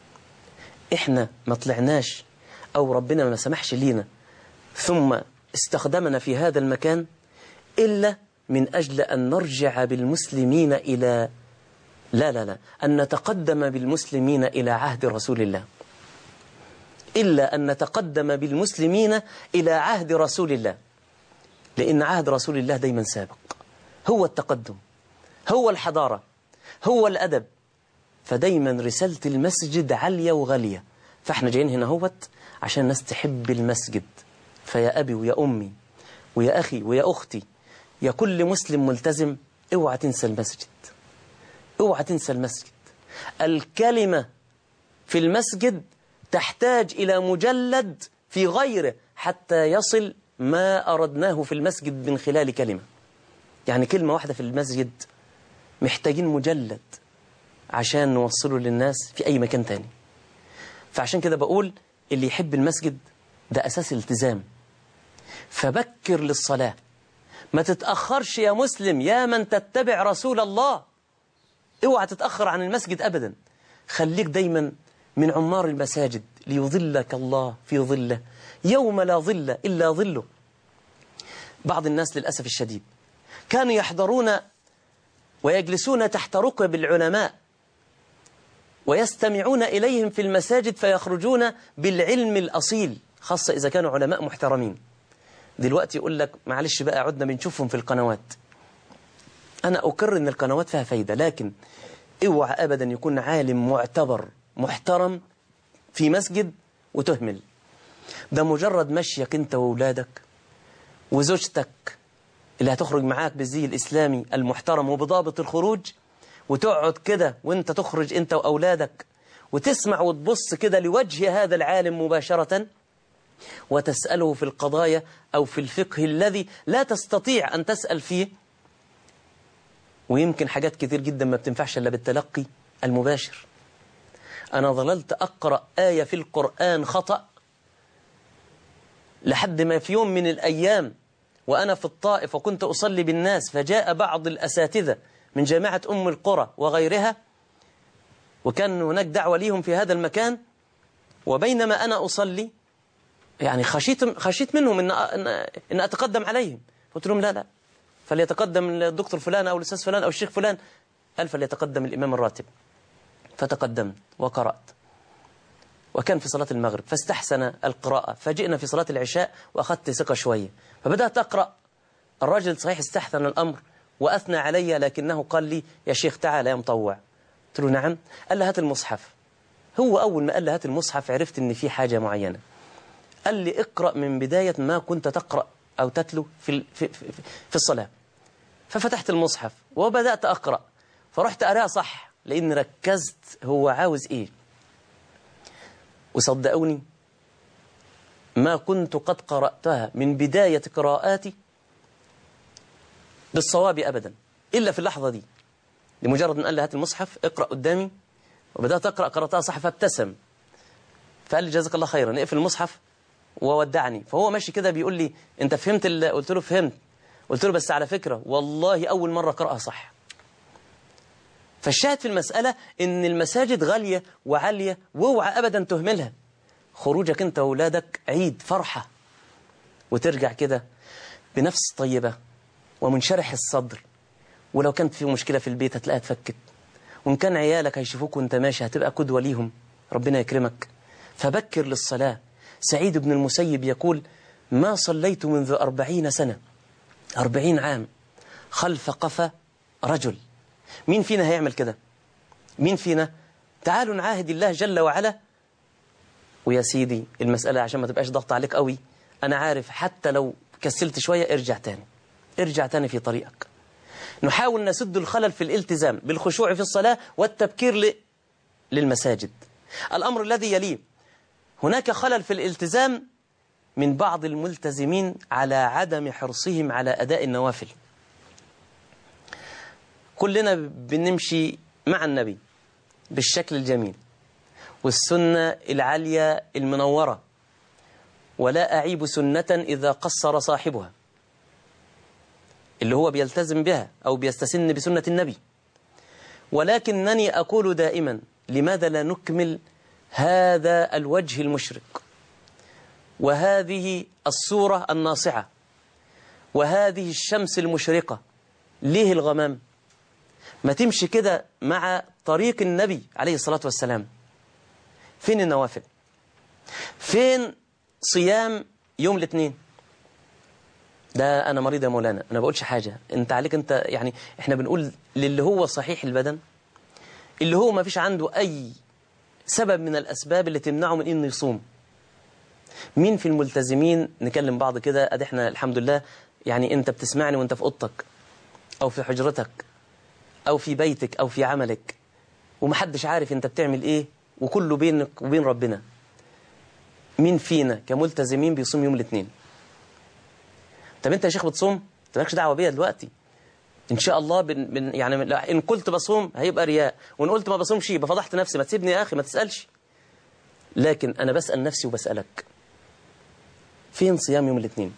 إحنا ما طلعناش أو ربنا ما سمحش لينا ثم استخدمنا في هذا المكان إلا من أجل أن نرجع بالمسلمين إلى لا لا لا أن نتقدم بالمسلمين إلى عهد رسول الله، إلا أن نتقدم بالمسلمين إلى عهد رسول الله، لأن عهد رسول الله دايما سابق، هو التقدم، هو الحضارة، هو الأدب. فدايما رسالة المسجد عالية وغالية. فاحنا جايين هنا هوت عشان الناس تحب المسجد. فيا أبي ويا أمي ويا أخي ويا أختي، يا كل مسلم ملتزم، اوعى تنسى المسجد، اوعى تنسى المسجد. الكلمة في المسجد تحتاج إلى مجلد في غيره حتى يصل ما أردناه في المسجد من خلال كلمة. يعني كلمة واحدة في المسجد محتاجين مجلد عشان نوصله للناس في أي مكان تاني. فعشان كده بقول اللي يحب المسجد ده أساس الالتزام. فبكر للصلاة، ما تتأخرش يا مسلم، يا من تتبع رسول الله، اوعى تتأخر عن المسجد أبدا. خليك دايما من عمار المساجد ليظلك الله في ظله يوم لا ظل إلا ظله. بعض الناس للأسف الشديد كانوا يحضرون ويجلسون تحت ركب العلماء ويستمعون إليهم في المساجد فيخرجون بالعلم الأصيل، خاصة إذا كانوا علماء محترمين. دلوقتي يقول لك معلش بقى عدنا بنشوفهم في القنوات. أنا أقر أن القنوات فيها فايدة، لكن اوعى أبدا يكون عالم معتبر محترم في مسجد وتهمل. ده مجرد مشيك أنت وأولادك وزوجتك اللي هتخرج معاك بالزي الإسلامي المحترم وبضابط الخروج، وتقعد كده وانت تخرج انت وأولادك وتسمع وتبص كده لوجه هذا العالم مباشرة وتسأله في القضايا أو في الفقه الذي لا تستطيع أن تسأل فيه. ويمكن حاجات كتير جدا ما بتنفعش إلا بالتلقي المباشر. أنا ظللت أقرأ آية في القرآن خطأ لحد ما في يوم من الأيام وأنا في الطائف وكنت أصلي بالناس، فجاء بعض الأساتذة من جامعة أم القرى وغيرها، وكان هناك دعوة ليهم في هذا المكان، وبينما أنا أصلي يعني خشيت خشيت منهم إن إن أتقدم عليهم. قلت لهم لا لا، فليتقدم الدكتور فلان أو الأستاذ فلان أو الشيخ فلان. قال فليتقدم الإمام الراتب. فتقدمت وقرأت، وكان في صلاة المغرب فاستحسن القراءة. فجئنا في صلاة العشاء وأخذت ثقة شوية، فبدأت أقرأ. الرجل صحيح استحسن الأمر وأثنى علي، لكنه قال لي يا شيخ تعال يا مطوع. قلت له نعم. قال لي هات المصحف. هو أول ما قال لي هات المصحف عرفت إن في حاجة معينة. قال لي اقرأ من بداية ما كنت تقرأ أو تتلو في في في, في الصلاة. ففتحت المصحف وبدأت أقرأ، فرحت أراها صح لأن ركزت هو عاوز إيه. وصدقوني ما كنت قد قرأتها من بداية قراءاتي بالصواب أبدا إلا في اللحظة دي. لمجرد أن قال لي هات المصحف اقرأ قدامي، وبدأت أقرأ قرأتها صح، فابتسم فقال لي جزاك الله خيرا اقفل المصحف وودعني. فهو ماشي كده بيقول لي أنت فهمت؟ قلت له فهمت. قلت له بس على فكرة والله أول مرة قرأها صح. فالشاهد في المسألة إن المساجد غالية وعالية، واوعى أبدا تهملها. خروجك أنت وأولادك عيد فرحة، وترجع كده بنفس طيبة ومنشرح الصدر. ولو كانت في مشكلة في البيت هتلاقيها اتفكت، وإن كان عيالك هيشوفوك وانت ماشي هتبقى قدوة ليهم، ربنا يكرمك. فبكر للصلاة. سعيد بن المسيب يقول ما صليت منذ أربعين سنة، أربعين عام خلف قفا رجل. مين فينا هيعمل كده؟ مين فينا؟ تعالوا نعاهد الله جل وعلا. ويا سيدي المسألة عشان ما تبقاش ضغط عليك قوي، أنا عارف حتى لو كسلت شوية ارجع تاني، ارجع تاني في طريقك. نحاول نسد الخلل في الالتزام بالخشوع في الصلاة والتبكير ل... للمساجد. الأمر الذي يليه، هناك خلل في الالتزام من بعض الملتزمين على عدم حرصهم على أداء النوافل. كلنا بنمشي مع النبي بالشكل الجميل والسنة العالية المنورة، ولا أعيب سنة إذا قصر صاحبها، اللي هو بيلتزم بها أو بيستسن بسنة النبي. ولكنني أقول دائما لماذا لا نكمل هذا الوجه المشرق وهذه الصورة الناصعة وهذه الشمس المشرقة؟ ليه الغمام؟ ما تمشي كده مع طريق النبي عليه الصلاة والسلام. فين النوافل؟ فين صيام يوم الاثنين؟ ده أنا مريض يا مولانا، أنا بقولش حاجة، أنت عليك أنت، يعني إحنا بنقول للي هو صحيح البدن، اللي هو ما فيش عنده أي سبب من الأسباب اللي تمنعه من إنه يصوم. مين في الملتزمين نكلم بعض كده؟ أدي إحنا الحمد لله، يعني أنت بتسمعني وأنت في أوضتك أو في حجرتك أو في بيتك أو في عملك، ومحدش عارف أنت بتعمل إيه، وكله بينك وبين ربنا. مين فينا كملتزمين بيصوم يوم الاثنين؟ طب أنت يا شيخ بتصوم؟ أنت مالكش دعوة بيا دلوقتي. إن شاء الله بن بن يعني إن قلت بصوم هيبقى رياء، وإن قلت ما بصومش يبقى فضحت نفسي. ما تسيبني يا أخي، ما تسألش. لكن أنا بسأل نفسي وبسألك، فين صيام يوم الاثنين؟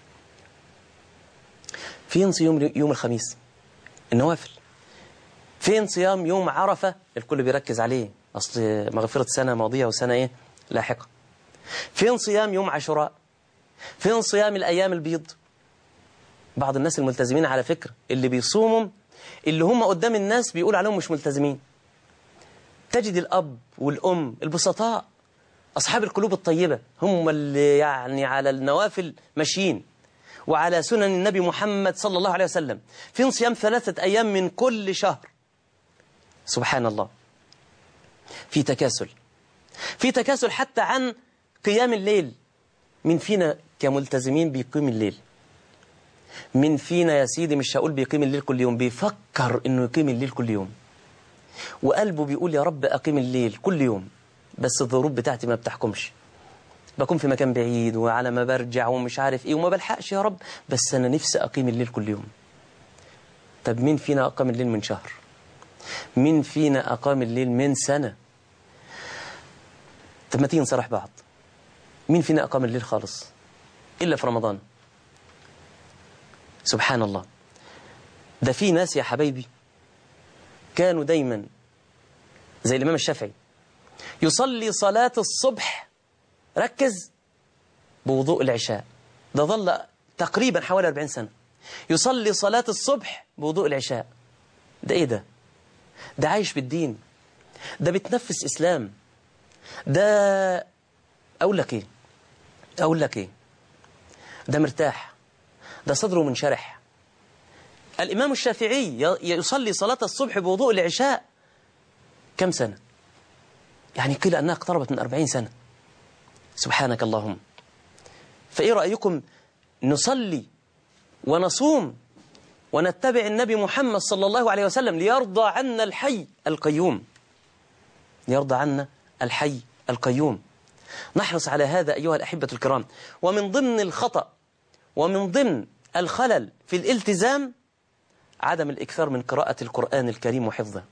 فين صيام يوم الخميس النوافل؟ فين صيام يوم عرفة الكل بيركز عليه، أصل مغفرة سنة ماضية وسنة إيه لاحقة؟ فين صيام يوم عاشوراء؟ فين صيام الأيام البيض؟ بعض الناس الملتزمين على فكرة اللي بيصوموا اللي هم قدام الناس بيقول عليهم مش ملتزمين. تجد الأب والأم البسطاء أصحاب القلوب الطيبة هم اللي يعني على النوافل ماشيين وعلى سنن النبي محمد صلى الله عليه وسلم. فين صيام ثلاثة أيام من كل شهر؟ سبحان الله. في تكاسل، في تكاسل حتى عن قيام الليل. من فينا كملتزمين بيقيم الليل؟ من فينا يا سيدي، مش هقول بيقيم الليل كل يوم، بيفكر انه يقيم الليل كل يوم، وقلبه بيقول يا رب أقيم الليل كل يوم، بس الظروف بتاعتي ما بتحكمش، بكون في مكان بعيد وعلى ما برجع ومش عارف ايه وما بلحقش يا رب، بس أنا نفسي أقيم الليل كل يوم. طب مين فينا أقام الليل من شهر؟ مين فينا أقام الليل من سنة؟ طب ما تيجي نصرح بعض، مين فينا أقام الليل خالص إلا في رمضان؟ سبحان الله. ده في ناس يا حبايبي كانوا دايما زي الإمام الشافعي يصلي صلاة الصبح، ركز، بوضوء العشاء. ده ظل تقريبا حوالي أربعين سنة يصلي صلاة الصبح بوضوء العشاء. ده إيه ده؟ ده عايش بالدين، ده بتنفس إسلام. ده أقول لك إيه أقول لك إيه ده مرتاح، ده صدره منشرح. الإمام الشافعي يصلي صلاة الصبح بوضوء العشاء كم سنة؟ يعني قيل أنها اقتربت من أربعين سنة. سبحانك اللهم. فإيه رأيكم نصلي ونصوم ونتبع النبي محمد صلى الله عليه وسلم ليرضى عنا الحي القيوم، ليرضى عنا الحي القيوم. نحرص على هذا أيها الأحبة الكرام. ومن ضمن الخطأ ومن ضمن الخلل في الالتزام عدم الإكثار من قراءة القرآن الكريم وحفظه.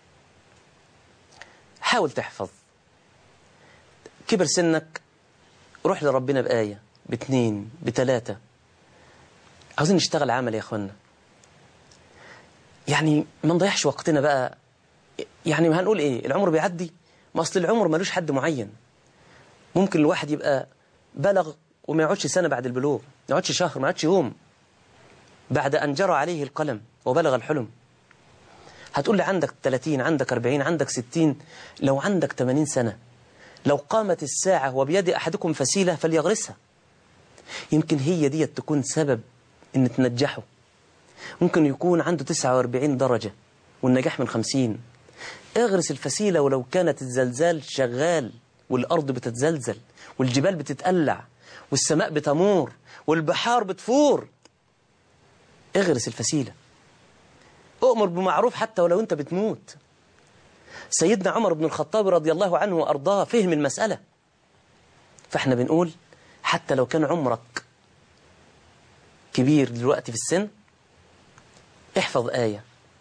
حاول تحفظ. كبر سنك، روح لربنا بآية باثنين بثلاثة. عاوزين نشتغل عمل يا أخوانا، يعني ما نضيعش وقتنا بقى. يعني ما هنقول إيه، العمر بيعدي، ما أصل العمر ملوش حد معين. ممكن الواحد يبقى بلغ وما يقعدش سنة بعد البلوغ، ما يقعدش شهر، ما يقعدش يوم، بعد أن جرى عليه القلم وبلغ الحلم. هتقول لي عندك ثلاثين، عندك أربعين، عندك ستين، لو عندك ثمانين سنة، لو قامت الساعة وبيد أحدكم فسيلة فليغرسها. يمكن هي دي تكون سبب إن تنجحه. ممكن يكون عنده تسعة وأربعين درجة والنجاح من خمسين. اغرس الفسيلة ولو كانت الزلزال شغال والأرض بتتزلزل والجبال بتتقلع والسماء بتمور والبحار بتفور. اغرس الفسيلة. أؤمر بمعروف حتى ولو أنت بتموت. سيدنا عمر بن الخطاب رضي الله عنه وأرضاه فهم المسألة. فاحنا بنقول حتى لو كان عمرك كبير دلوقتي في السن، احفظ آية،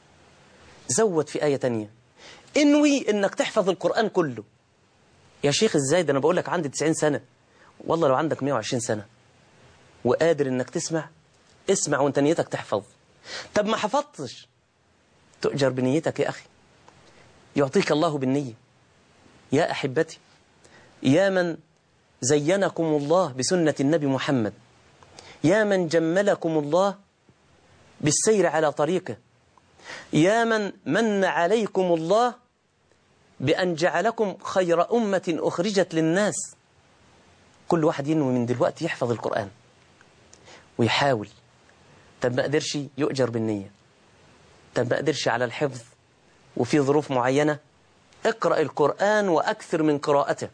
زود في آية تانية، انوي انك تحفظ القرآن كله. يا شيخ ازاي؟ ده انا بقول لك عندي تسعين سنة. والله لو عندك مئة وعشرين سنة وقادر انك تسمع، اسمع وانت نيتك تحفظ. طب ما حفظتش، تؤجر بنيتك يا أخي، يعطيك الله بالنية. يا أحبتي، يا من زينكم الله بسنة النبي محمد، يا من جملكم الله بالسير على طريقه، يا من من عليكم الله بأن جعلكم خير أمة أخرجت للناس. كل واحد ينوي من دلوقتي يحفظ القرآن ويحاول. طب ما قدرش، يؤجر بالنية. طب ما قدرش على الحفظ وفي ظروف معينة، اقرأ القرآن وأكثر من قراءته،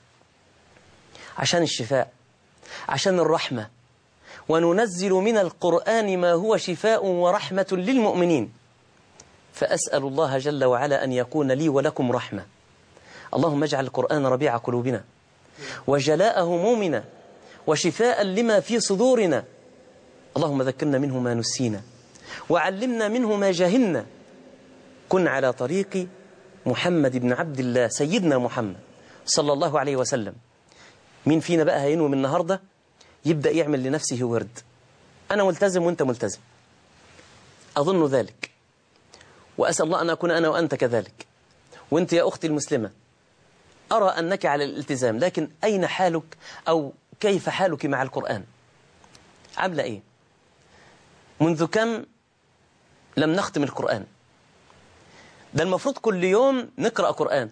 عشان الشفاء، عشان الرحمة. وننزل من القرآن ما هو شفاء ورحمة للمؤمنين. فأسأل الله جل وعلا أن يكون لي ولكم رحمة. اللهم اجعل القرآن ربيع قلوبنا وجلاء همومنا وشفاء لما في صدورنا. اللهم ذكرنا منه ما نسينا وعلمنا منه ما جهلنا. كن على طريق محمد بن عبد الله سيدنا محمد صلى الله عليه وسلم. مين فينا بقى هينوي من النهاردة يبدأ يعمل لنفسه ورد؟ أنا ملتزم وأنت ملتزم، أظن ذلك، وأسأل الله أن أكون أنا وأنت كذلك. وأنت يا أختي المسلمة، أرى أنك على الالتزام، لكن أين حالك أو كيف حالك مع القرآن؟ عاملة إيه؟ منذ كم لم نختم القرآن؟ ده المفروض كل يوم نقرأ قرآن،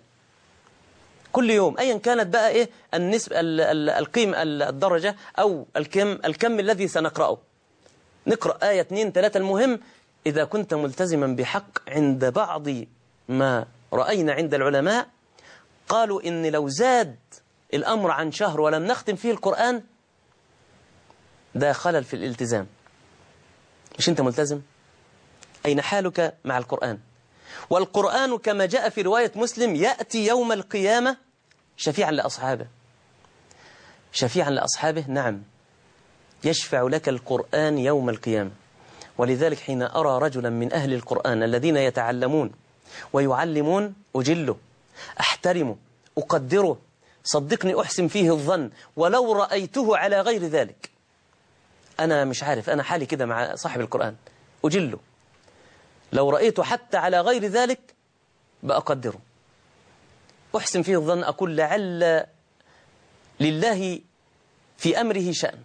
كل يوم، أيا كانت بقى إيه النسبة، القيم، الدرجة أو الكم الكم الذي سنقرأه. نقرأ آية اثنين ثلاثة. المهم إذا كنت ملتزما بحق. عند بعض ما رأينا عند العلماء قالوا إن لو زاد الأمر عن شهر ولم نختم فيه القرآن ده خلل في الالتزام. مش أنت ملتزم؟ أين حالك مع القرآن؟ والقرآن كما جاء في رواية مسلم يأتي يوم القيامة شفيعا لأصحابه. شفيعا لأصحابه، نعم، يشفع لك القرآن يوم القيامة. ولذلك حين أرى رجلا من أهل القرآن الذين يتعلمون ويعلمون أجله، أحترمه، أقدره، صدقني أحسن فيه الظن، ولو رأيته على غير ذلك. أنا مش عارف، أنا حالي كده مع صاحب القرآن، أجله. لو رأيته حتى على غير ذلك بأقدره، أحسن فيه الظن، أقول لعل لله في أمره شأن.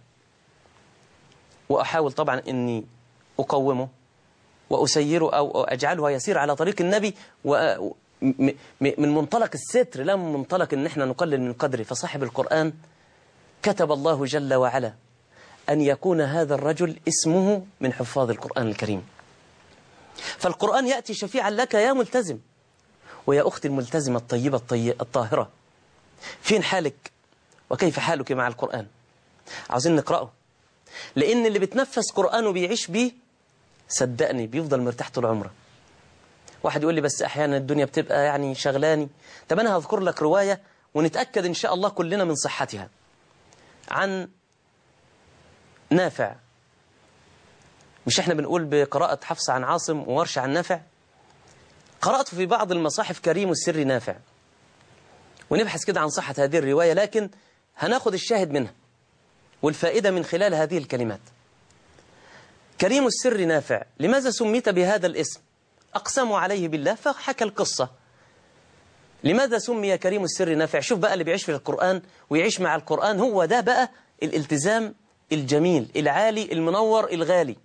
وأحاول طبعا أني أقومه وأسيره أو أجعله يسير على طريق النبي، ومن منطلق الستر لا من منطلق أن احنا نقلل من قدره. فصاحب القرآن كتب الله جل وعلا أن يكون هذا الرجل اسمه من حفاظ القرآن الكريم. فالقرآن يأتي شفيعا لك يا ملتزم. ويا أختي الملتزمة الطيبة الطاهرة، فين حالك وكيف حالك مع القرآن؟ عاوزين نقرأه، لأن اللي بتنفس قرآن وبيعيش بيه صدقني بيفضل مرتاح طول عمره. واحد يقول لي بس أحيانا الدنيا بتبقى يعني شغلاني. طب أنا هذكر لك رواية ونتأكد إن شاء الله كلنا من صحتها، عن نافع. مش احنا بنقول بقراءة حفص عن عاصم وورش عن نافع؟ قرأت في بعض المصاحف كريم السر نافع، ونبحث كده عن صحة هذه الرواية، لكن هناخد الشاهد منها والفائدة من خلال هذه الكلمات. كريم السر نافع، لماذا سميت بهذا الاسم؟ أقسموا عليه بالله فحكى القصة. لماذا سمي كريم السر نافع؟ شوف بقى اللي بيعيش في القرآن ويعيش مع القرآن، هو ده بقى الالتزام الجميل العالي المنور الغالي.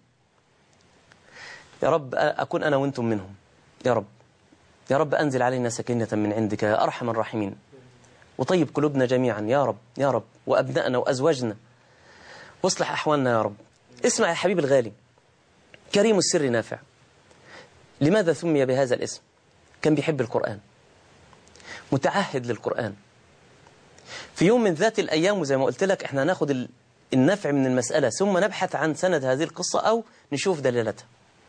يا رب أكون أنا وأنتم منهم، يا رب. يا رب أنزل علينا سكينة من عندك يا أرحم الراحمين، وطيب قلوبنا جميعا يا رب، يا رب، وأبنائنا وأزواجنا، واصلح أحوالنا يا رب. اسمع يا حبيب الغالي، كريم السر نافع لماذا سمي بهذا الاسم؟ كان بيحب القرآن، متعهد للقرآن. في يوم من ذات الأيام، وزي ما قلت لك احنا هناخد النفع من المسألة ثم نبحث عن سند هذه القصة أو نشوف دلالتها.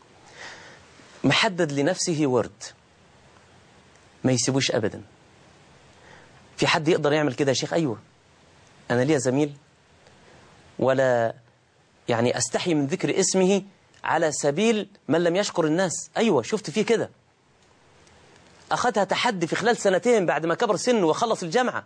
محدد لنفسه ورد ما يسيبوش أبدا. في حد يقدر يعمل كده يا شيخ؟ أيوة، أنا ليا زميل ولا يعني أستحي من ذكر اسمه على سبيل من لم يشكر الناس. أيوة شفت فيه كده، أخذها تحدي في خلال سنتين بعد ما كبر سنه وخلص الجامعة،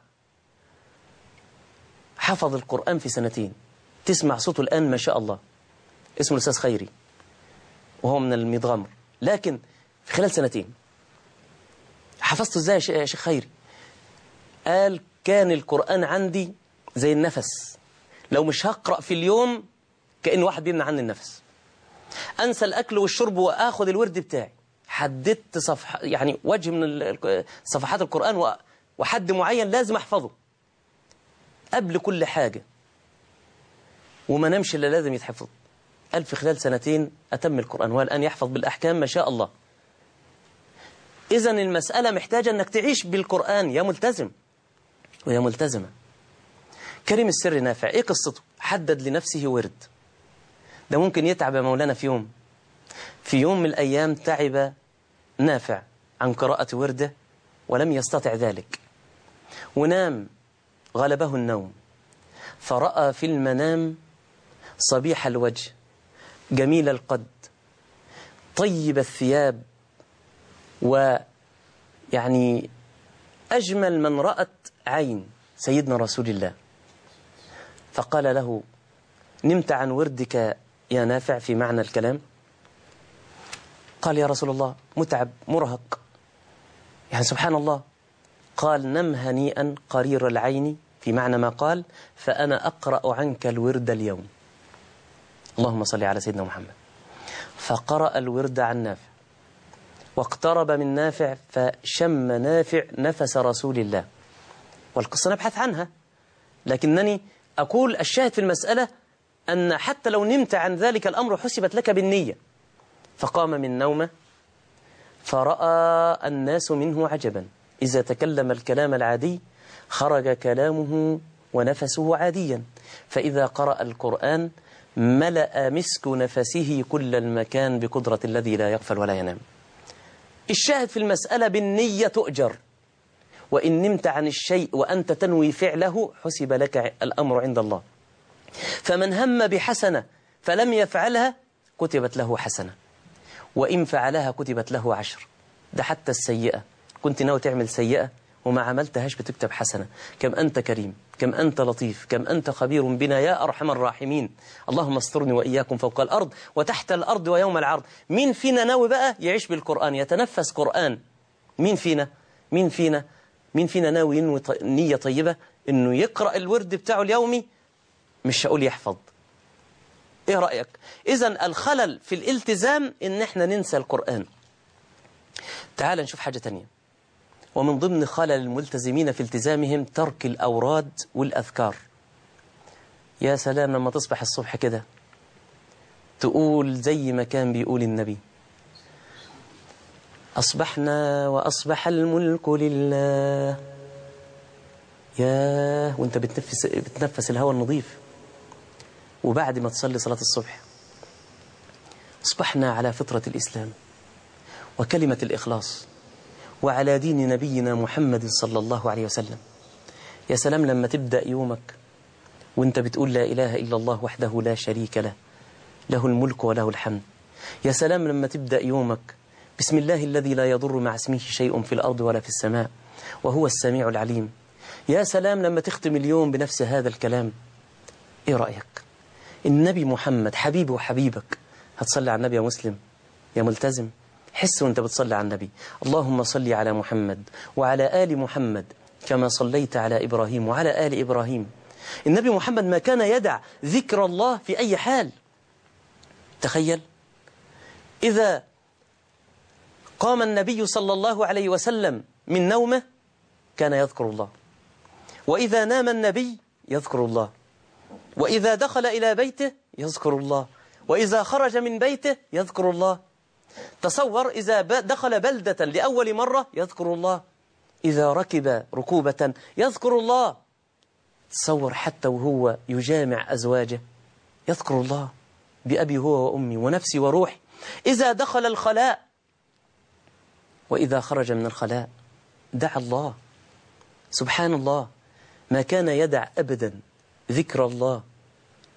حفظ القرآن في سنتين. تسمع صوته الآن ما شاء الله، اسمه الأستاذ خيري وهو من المضغمر، لكن في خلال سنتين حفظته ازاي يا شيخ خيري؟ قال كان القرآن عندي زي النفس، لو مش هقرأ في اليوم كأن واحد بيمنع عني النفس، أنسى الأكل والشرب وآخذ الورد بتاعي. حددت صفحة يعني وجه من صفحات القرآن وحد معين لازم أحفظه قبل كل حاجة، وما نمشي إلا لازم يتحفظ. قال في خلال سنتين أتم القرآن والآن يحفظ بالأحكام ما شاء الله. إذن المسألة محتاجة أنك تعيش بالقرآن يا ملتزم ويا ملتزمة. كريم السر نافع إيه قصته؟ حدد لنفسه ورد. ده ممكن يتعب يا مولانا في يوم في يوم من الأيام تعب نافع عن قراءة ورده ولم يستطع ذلك، ونام غلبه النوم، فرأى في المنام صبيح الوجه جميل القد طيب الثياب، ويعني أجمل من رأت عين سيدنا رسول الله. فقال له نمت عن وردك يا نافع في معنى الكلام؟ قال يا رسول الله متعب مرهق، يعني سبحان الله. قال نم هنيئا قرير العين في معنى ما قال فأنا أقرأ عنك الورد اليوم. اللهم صل على سيدنا محمد. فقرأ الورد عن نافع واقترب من نافع فشم نافع نفس رسول الله، والقصة نبحث عنها، لكنني أقول الشاهد في المسألة أن حتى لو نمت عن ذلك الأمر حسبت لك بالنية. فقام من نومه فرأى الناس منه عجبا، إذا تكلم الكلام العادي خرج كلامه ونفسه عاديا، فإذا قرأ القرآن ملأ مسك نفسه كل المكان بقدرة الذي لا يغفل ولا ينام. الشاهد في المسألة بالنية تؤجر، وإن نمت عن الشيء وأنت تنوي فعله حسب لك الأمر عند الله. فمن هم بحسنة فلم يفعلها كتبت له حسنة، وإن فعلها كتبت له عشر. ده حتى السيئة، كنت ناوي تعمل سيئة وما عملتهاش بتكتب حسنة. كم أنت كريم، كم أنت لطيف، كم أنت خبير بنا يا أرحم الراحمين. اللهم استرني وإياكم فوق الأرض وتحت الأرض ويوم العرض. مين فينا ناوي بقى يعيش بالقرآن يتنفس قرآن؟ مين فينا مين فينا مين فينا ناوي ينوي نية طيبة إنه يقرأ الورد بتاعه اليومي؟ مش هقول يحفظ. إيه رأيك؟ إذن الخلل في الالتزام إن إحنا ننسى القرآن. تعال نشوف حاجة تانية. ومن ضمن خلل الملتزمين في التزامهم ترك الأوراد والأذكار. يا سلام لما تصبح الصبح كده تقول زي ما كان بيقول النبي: أصبحنا وأصبح الملك لله. يا وانت بتنفس, بتنفس الهواء النظيف، وبعد ما تصلي صلاة الصبح أصبحنا على فطرة الإسلام وكلمة الإخلاص وعلى دين نبينا محمد صلى الله عليه وسلم. يا سلام لما تبدأ يومك وانت بتقول لا إله إلا الله وحده لا شريك له، له الملك وله الحمد. يا سلام لما تبدأ يومك بسم الله الذي لا يضر مع اسمه شيء في الأرض ولا في السماء وهو السميع العليم. يا سلام لما تختم اليوم بنفس هذا الكلام. إيه رأيك؟ النبي محمد حبيبي وحبيبك. هتصلي على النبي يا مسلم يا ملتزم؟ حس وانت بتصلي على النبي: اللهم صل على محمد وعلى آل محمد كما صليت على إبراهيم وعلى آل إبراهيم. النبي محمد ما كان يدع ذكر الله في أي حال. تخيل إذا قام النبي صلى الله عليه وسلم من نومه كان يذكر الله، وإذا نام النبي يذكر الله، وإذا دخل إلى بيته يذكر الله، وإذا خرج من بيته يذكر الله. تصور إذا دخل بلدة لأول مرة يذكر الله، إذا ركب ركوبة يذكر الله. تصور حتى وهو يجامع أزواجه يذكر الله بأبي هو وأمي ونفسي وروحي. إذا دخل الخلاء وإذا خرج من الخلاء دعا الله. سبحان الله، ما كان يدع أبدا ذكر الله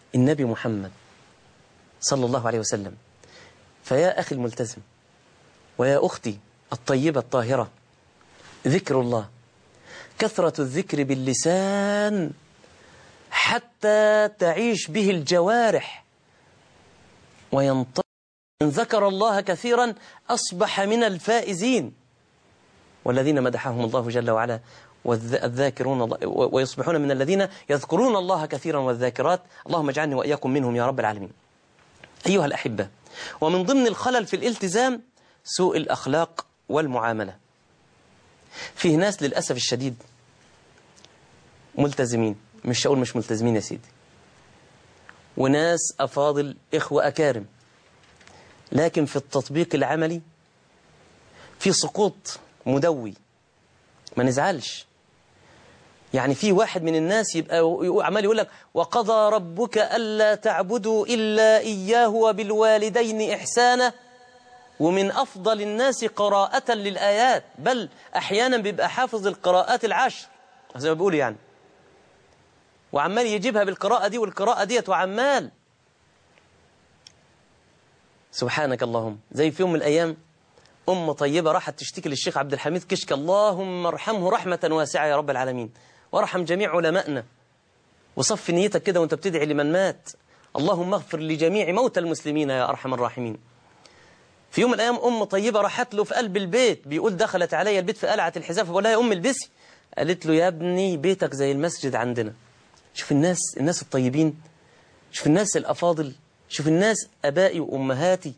النبي محمد صلى الله عليه وسلم. فيا أخي الملتزم ويا أختي الطيبة الطاهرة، ذكر الله، كثرة الذكر باللسان حتى تعيش به الجوارح وينطق. من ذكر الله كثيرا أصبح من الفائزين، والذين مدحهم الله جل وعلا والذاكرون الله، ويصبحون من الذين يذكرون الله كثيرا والذاكرات. اللهم اجعلني وإياكم منهم يا رب العالمين. أيها الأحبة، ومن ضمن الخلل في الالتزام سوء الأخلاق والمعاملة. فيه ناس للأسف الشديد ملتزمين، مش هقول مش ملتزمين يا سيدي، وناس أفاضل إخوة أكارم، لكن في التطبيق العملي في سقوط مدوي. ما نزعلش، يعني في واحد من الناس يبقى عمال يقول لك وقضى ربك ألا تعبدوا إلا إياه وبالوالدين إحسانا، ومن أفضل الناس قراءة للآيات، بل أحيانا بيبقى حافظ القراءات العشر زي ما بيقول يعني، وعمال يجيبها بالقراءة دي والقراءة ديت، وعمال سبحانك اللهم. زي في يوم من الأيام أم طيبة راحت تشتكي للشيخ عبد الحميد كشك، اللهم ارحمه رحمة واسعة يا رب العالمين، وارحم جميع علمائنا، وصف نيتك كده وانت بتدعي لمن مات، اللهم اغفر لجميع موتى المسلمين يا أرحم الراحمين. في يوم من الأيام أم طيبة راحت له في قلب البيت، بيقول دخلت علي البيت في قلعة الحزام، فبقول لها يا أم البسي، قالت له يا ابني بيتك زي المسجد عندنا. شوف الناس، الناس الطيبين، شوف الناس الأفاضل، شوف الناس أبائي وأمهاتي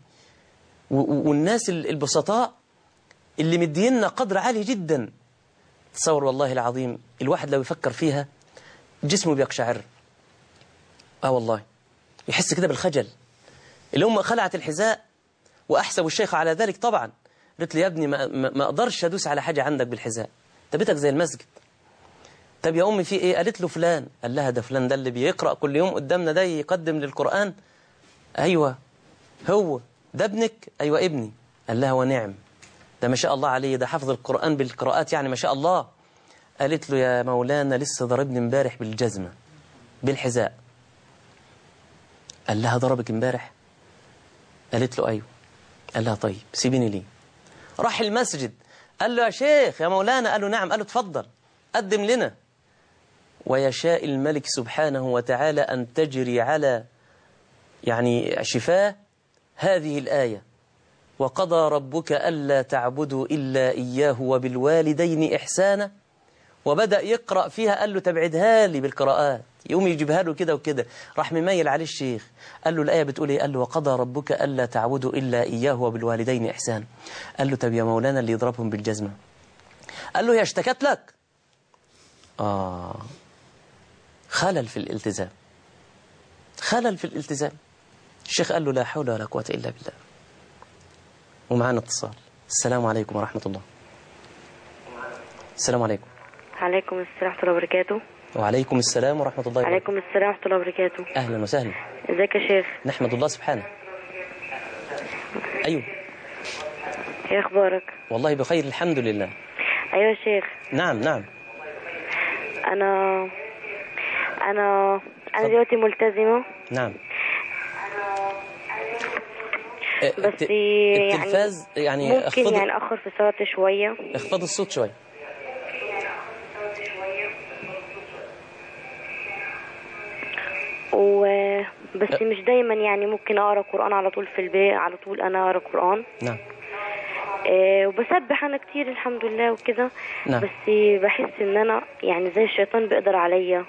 والناس البسطاء اللي مدينا قدر عالي جدا. تصور والله العظيم الواحد لو يفكر فيها جسمه بيقشعر. اه والله يحس كده بالخجل. الأم خلعت الحذاء وأحسب الشيخ على ذلك طبعا، قلت لي يا ابني ما, ما أقدرش أدوس على حاجة عندك بالحذاء، انت بيتك زي المسجد. طب يا أمي في إيه؟ قالت له فلان. قال لها ده فلان ده اللي بيقرأ كل يوم قدامنا ده يقدم للقرآن؟ أيوة هو ده ابنك؟ أيوة ابني. قال لها ونعم، ده ما شاء الله عليه، ده حفظ القرآن بالقراءات يعني ما شاء الله. قالت له يا مولانا لسه ضربني امبارح بالجزمة بالحذاء. قال لها ضربك امبارح؟ قالت له أيوة. قال لها طيب سيبيني ليه. راح المسجد قال له يا شيخ يا مولانا، قال له نعم. قال له اتفضل قدم لنا. ويشاء الملك سبحانه وتعالى أن تجري على يعني شفاه هذه الآية وقضى ربك ألا تعبدوا إلا إياه وبالوالدين إحسانا، وبدأ يقرأ فيها. قال له تبعدها لي بالقراءات، يقوم يجيبها له كده وكده. راح مميل عليه الشيخ قال له الآية بتقول إيه؟ قال له وقضى ربك ألا تعبدوا إلا إياه وبالوالدين إحسانا. قال له طب يا مولانا اللي يضربهم بالجزمة؟ قال له هي اشتكت لك؟ آه خلل في الالتزام، خلل في الالتزام. الشيخ قال له لا حول ولا قوة إلا بالله. ومعانا اتصال. السلام عليكم ورحمة الله. السلام عليكم.
عليكم السلام ورحمة الله وبركاته.
وعليكم السلام ورحمة الله وبركاته.
عليكم السلام ورحمة الله وبركاته.
أهلا وسهلا.
ازيك يا شيخ؟
نحمد الله سبحانه. أيوه.
ايه أخبارك؟
والله بخير الحمد لله.
أيوة يا شيخ.
نعم نعم.
أنا أنا أنا دلوقتي ملتزمة.
نعم.
بس
التلفاز يعني
ممكن
اخفض...
يعني أخر في صلاتي شوية.
اخفض الصوت شوية.
وبس مش دايما يعني ممكن أقرأ قرآن على طول في البيت، على طول أنا أقرأ قرآن.
نعم.
أه وبسبح أنا كتير الحمد لله وكده.
نعم.
بس بحس إن أنا يعني زي الشيطان بيقدر عليا.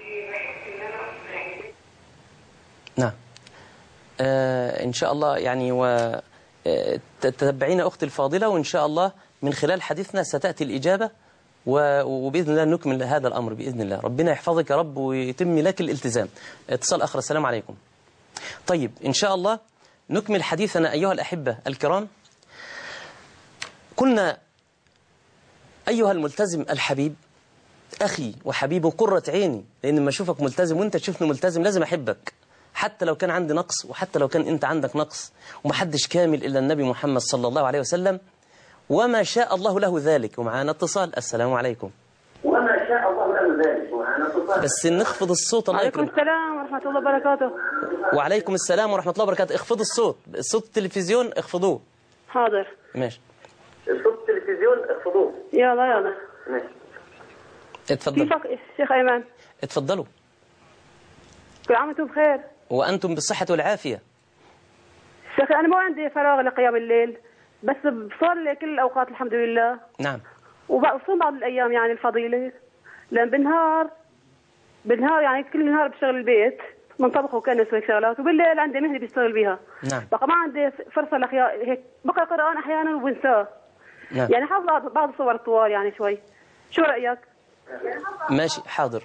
نعم. آه إن شاء الله يعني وتتبعين أختي الفاضلة، وإن شاء الله من خلال حديثنا ستأتي الإجابة، وبإذن الله نكمل هذا الأمر بإذن الله. ربنا يحفظك يا رب ويتم لك الالتزام. اتصال آخر. السلام عليكم. طيب إن شاء الله نكمل حديثنا أيها الأحبة الكرام. قلنا أيها الملتزم الحبيب، أخي وحبيب وقرة عيني، لأن لما أشوفك ملتزم وأنت تشوفني ملتزم لازم أحبك، حتى لو كان عندي نقص وحتى لو كان أنت عندك نقص، ومحدش كامل إلا النبي محمد صلى الله عليه وسلم، وما شاء الله له ذلك. ومعانا اتصال. السلام عليكم.
وما شاء الله له
بس نخفض الصوت. الله
وعليكم
يكرمك.
السلام ورحمة الله وبركاته.
وعليكم السلام ورحمة الله وبركاته. اخفضوا الصوت، صوت التلفزيون اخفضوه.
حاضر.
ماشي.
صوت التلفزيون اخفضوه.
يلا يلا.
ماشي.
اتفضلوا.
كيفك الشيخ أيمن؟
اتفضلوا.
كل عام وانتم بخير.
وأنتم بالصحة والعافية.
شيخ أنا ما عندي فراغ لقيام الليل، بس بصلي كل الأوقات الحمد لله.
نعم.
وبصوم بعض الأيام يعني الفضيلة، لأن بالنهار بالنهار يعني كل النهار بشتغل البيت من طبخ وكنس وهيك شغلات، وبالليل عندي مهنة بشتغل بيها.
نعم.
بقى ما عندي فرصة لخيا هيك بقرأ قرآن أحيانا وبنساه.
نعم.
يعني حافظ بعض الصور الطوال يعني شوي. شو رأيك؟
ماشي حاضر.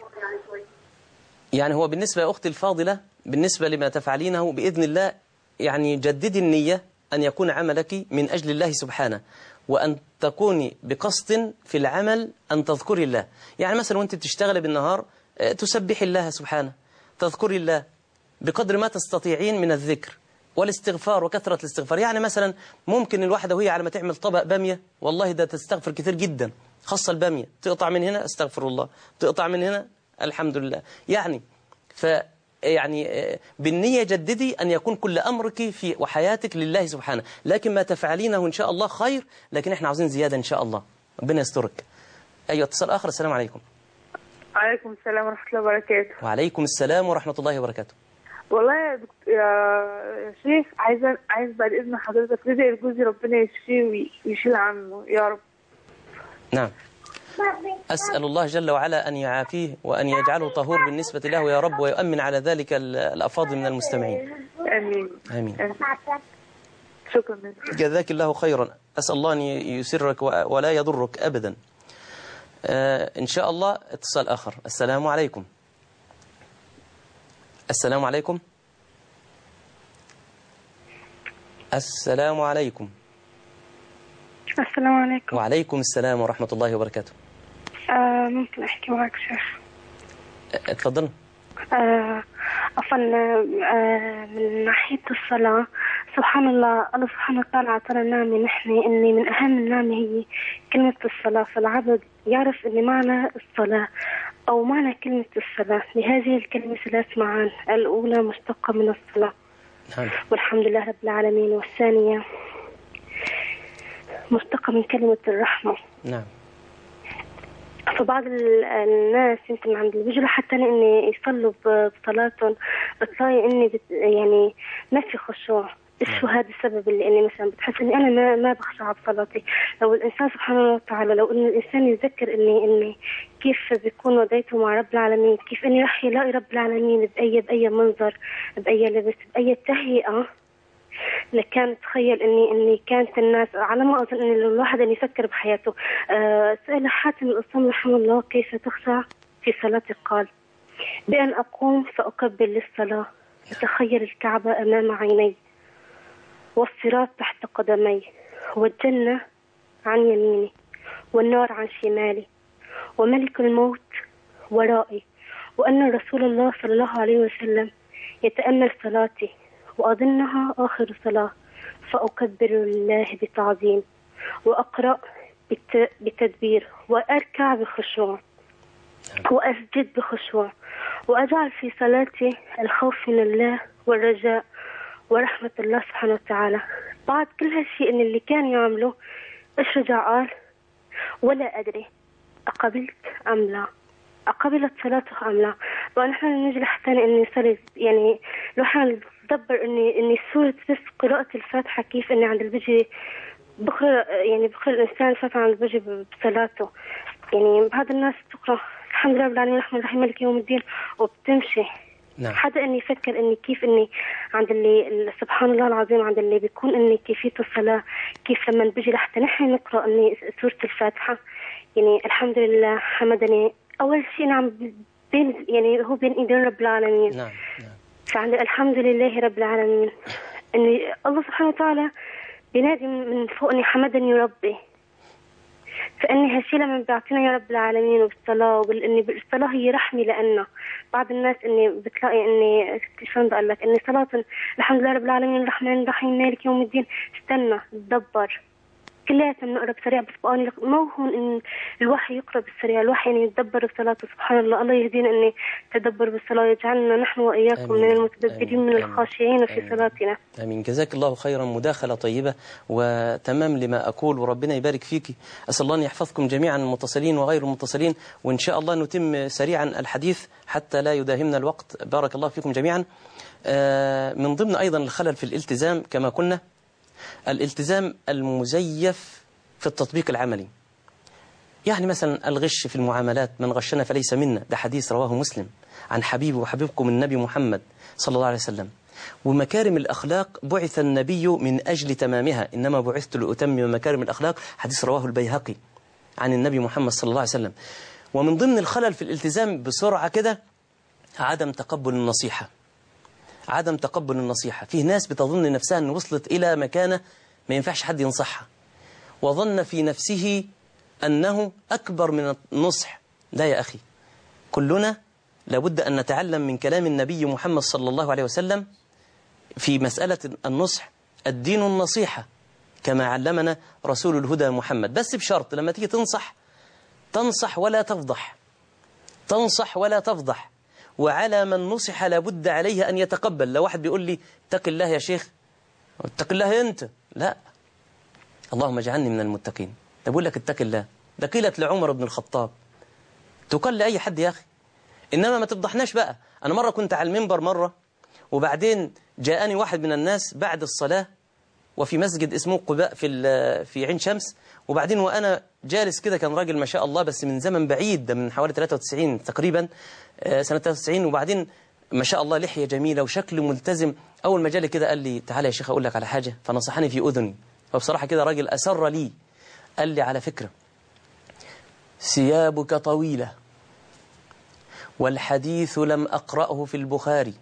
يعني هو بالنسبة يا أختي الفاضلة، بالنسبة لما تفعلينه بإذن الله، يعني جددي النية أن يكون عملك من أجل الله سبحانه، وأن تكوني بقصد في العمل أن تذكري الله. يعني مثلا وأنت بتشتغلي بالنهار تسبحي الله سبحانه، تذكري الله بقدر ما تستطيعين من الذكر والاستغفار وكثرة الاستغفار. يعني مثلا ممكن الواحدة وهي على ما تعمل طبق بامية، والله ده تستغفر كثير جدا، خاصة البامية، تقطع من هنا استغفر الله، تقطع من هنا الحمد لله. يعني ف يعني بالنية جددي أن يكون كل أمرك في وحياتك لله سبحانه، لكن ما تفعلينه إن شاء الله خير، لكن إحنا عاوزين زيادة إن شاء الله. ربنا يسترك. أيوة اتصال آخر. السلام عليكم.
وعليكم السلام ورحمة الله وبركاته.
وعليكم السلام ورحمة الله وبركاته.
والله يا, دكتور يا شيخ، عايزة عايز بعد إذن حضرتك ندعي لجوزي ربنا يشفيه ويشيل عنه يا رب.
نعم. أسأل الله جل وعلا أن يعافيه وأن يجعله طهور بالنسبة له يا رب، ويؤمن على ذلك الأفاضل من المستمعين.
آمين.
آمين.
شكرا.
جزاك الله خيرا. أسأل الله أن يسرك ولا يضرك أبدا. آه إن شاء الله. اتصال آخر. السلام عليكم. السلام عليكم. السلام عليكم.
السلام عليكم.
وعليكم السلام ورحمة الله وبركاته.
آه ممكن أحكي معك شيخ؟
اتفضل.
آه عفوا. آه من ناحية الصلاة، سبحان الله، الله سبحانه وتعالى أعطانا نعمة نحن، إني من أهم النعمة هي كلمة الصلاة، فالعبد يعرف إن معنى الصلاة أو معنى كلمة الصلاة. لهذه الكلمة ثلاث معان، الأولى مشتقة من الصلاة والحمد لله رب العالمين، والثانية مشتقة من كلمة الرحمة.
نعم.
فبعض الناس يمكن عند اللي بيجوا حتى إني يصلوا بصلاتهم بتلاقي إني بت يعني ما في خشوع. شو هذا السبب اللي إني مثلا بتحس إني أنا ما ما بخشع بصلاتي. لو الإنسان سبحانه وتعالى، لو إن الإنسان يذكر إني إني كيف بيكون وضعيته مع رب العالمين، كيف إني رح يلاقي رب العالمين بأي بأي منظر، بأي لبس، بأي تهيئة، لكان تخيل إني إني كانت الناس على ما أظن إن الواحد إنه يفكر بحياته. أه سأل حاتم الأصم رحمه الله كيف تخشع في صلاتي، قال: بأن أقوم فأكبر للصلاة، أتخيل الكعبة أمام عيني، والصراط تحت قدمي، والجنة عن يميني، والنار عن شمالي، وملك الموت ورائي، وأن رسول الله صلى الله عليه وسلم يتأمل صلاتي وأظنها آخر صلاة، فأكبر لله بتعظيم، وأقرأ بتدبير، وأركع بخشوع، وأسجد بخشوع، وأجعل في صلاتي الخوف من الله والرجاء ورحمة الله سبحانه وتعالى. بعد كل هالشيء إن اللي كان يعمله، إيش رجع قال؟ ولا أدري أقبلت أم لا، أقبلت صلاته أم لا. ونحن نجي لحتى إني صلي، يعني لو حنا ندبر إني إني سورة بس قراءة الفاتحة، كيف إني عند البجي بقرأ، يعني بقرأ الإنسان الفاتحة عند البجي بصلاته. يعني بعض الناس تقرأ الحمد لله رب العالمين الرحمن الرحيم مالك يوم الدين وبتمشي.
نعم.
حدا اني يفكر اني كيف اني عند اللي سبحان الله العظيم عند اللي بيكون اني كيفية الصلاة، كيف لما بيجي لحتى نحن نقرأ اني سورة الفاتحة، يعني الحمد لله حمدني اول شيء نعم بين، يعني هو بين ايدين رب العالمين.
نعم. نعم.
فعند الحمد لله رب العالمين اني الله سبحانه وتعالى بينادي من فوق اني حمدني ربي. فاني هالشيء لما بيعطينا يا رب العالمين وبالصلاه وبالاني بالصلاه هي رحمه، لانه بعض الناس اني بتلاقي اني شلون بدي اقول لك اني صلاه الحمد لله رب العالمين الرحمن الرحيم مالك يوم الدين، استنى تدبر كلياتنا بنقرا بسريع، بس بقول لك ما هو إن الوحي يقرأ بالسريع، الوحي يعني يتدبر الصلاة. سبحان الله، الله يهدينا أن نتدبر بالصلاة، يجعلنا نحن وإياكم من المتدبرين من الخاشعين في صلاتنا.
آمين. جزاك الله خيرا، مداخلة طيبة وتمام لما أقول، وربنا يبارك فيك. أسأل الله أن يحفظكم جميعا المتصلين وغير المتصلين، وإن شاء الله نتم سريعا الحديث حتى لا يداهمنا الوقت. بارك الله فيكم جميعا. من ضمن أيضا الخلل في الالتزام كما قلنا الالتزام المزيف في التطبيق العملي. يعني مثلا الغش في المعاملات، من غشنا فليس منا، ده حديث رواه مسلم عن حبيبي وحبيبكم النبي محمد صلى الله عليه وسلم. ومكارم الأخلاق بعث النبي من أجل تمامها، إنما بعثت لأتمم مكارم الأخلاق، حديث رواه البيهقي عن النبي محمد صلى الله عليه وسلم. ومن ضمن الخلل في الالتزام بسرعة كده عدم تقبل النصيحة. عدم تقبل النصيحة، فيه ناس بتظن نفسها أن وصلت إلى مكانة ما ينفعش حد ينصحها، وظن في نفسه أنه أكبر من النصح. لا يا أخي، كلنا لابد أن نتعلم من كلام النبي محمد صلى الله عليه وسلم في مسألة النصح. الدين النصيحة كما علمنا رسول الهدى محمد، بس بشرط لما تيجي تنصح تنصح ولا تفضح، تنصح ولا تفضح. وعلى من نصح لابد عليه أن يتقبل. لو واحد بيقول لي اتق الله يا شيخ، اتق الله أنت، لا، اللهم اجعلني من المتقين. ده بقول لك اتق الله، ده قيلت لعمر بن الخطاب، تقال لأي حد يا أخي، إنما ما تفضحناش بقى. أنا مرة كنت على المنبر مرة، وبعدين جاءني واحد من الناس بعد الصلاة وفي مسجد اسمه قباء في في عين شمس، وبعدين وأنا جالس كده كان راجل ما شاء الله، بس من زمن بعيد، ده من حوالي ثلاثة وتسعين تقريبا، سنة ثلاثة وتسعين، وبعدين ما شاء الله لحية جميلة وشكل ملتزم. أول ما جالي كده قال لي تعالى يا شيخ أقول لك على حاجة، فنصحني في أذني. فبصراحة كده راجل أسر لي، قال لي على فكرة ثيابك طويلة والحديث لم أقرأه في البخاري،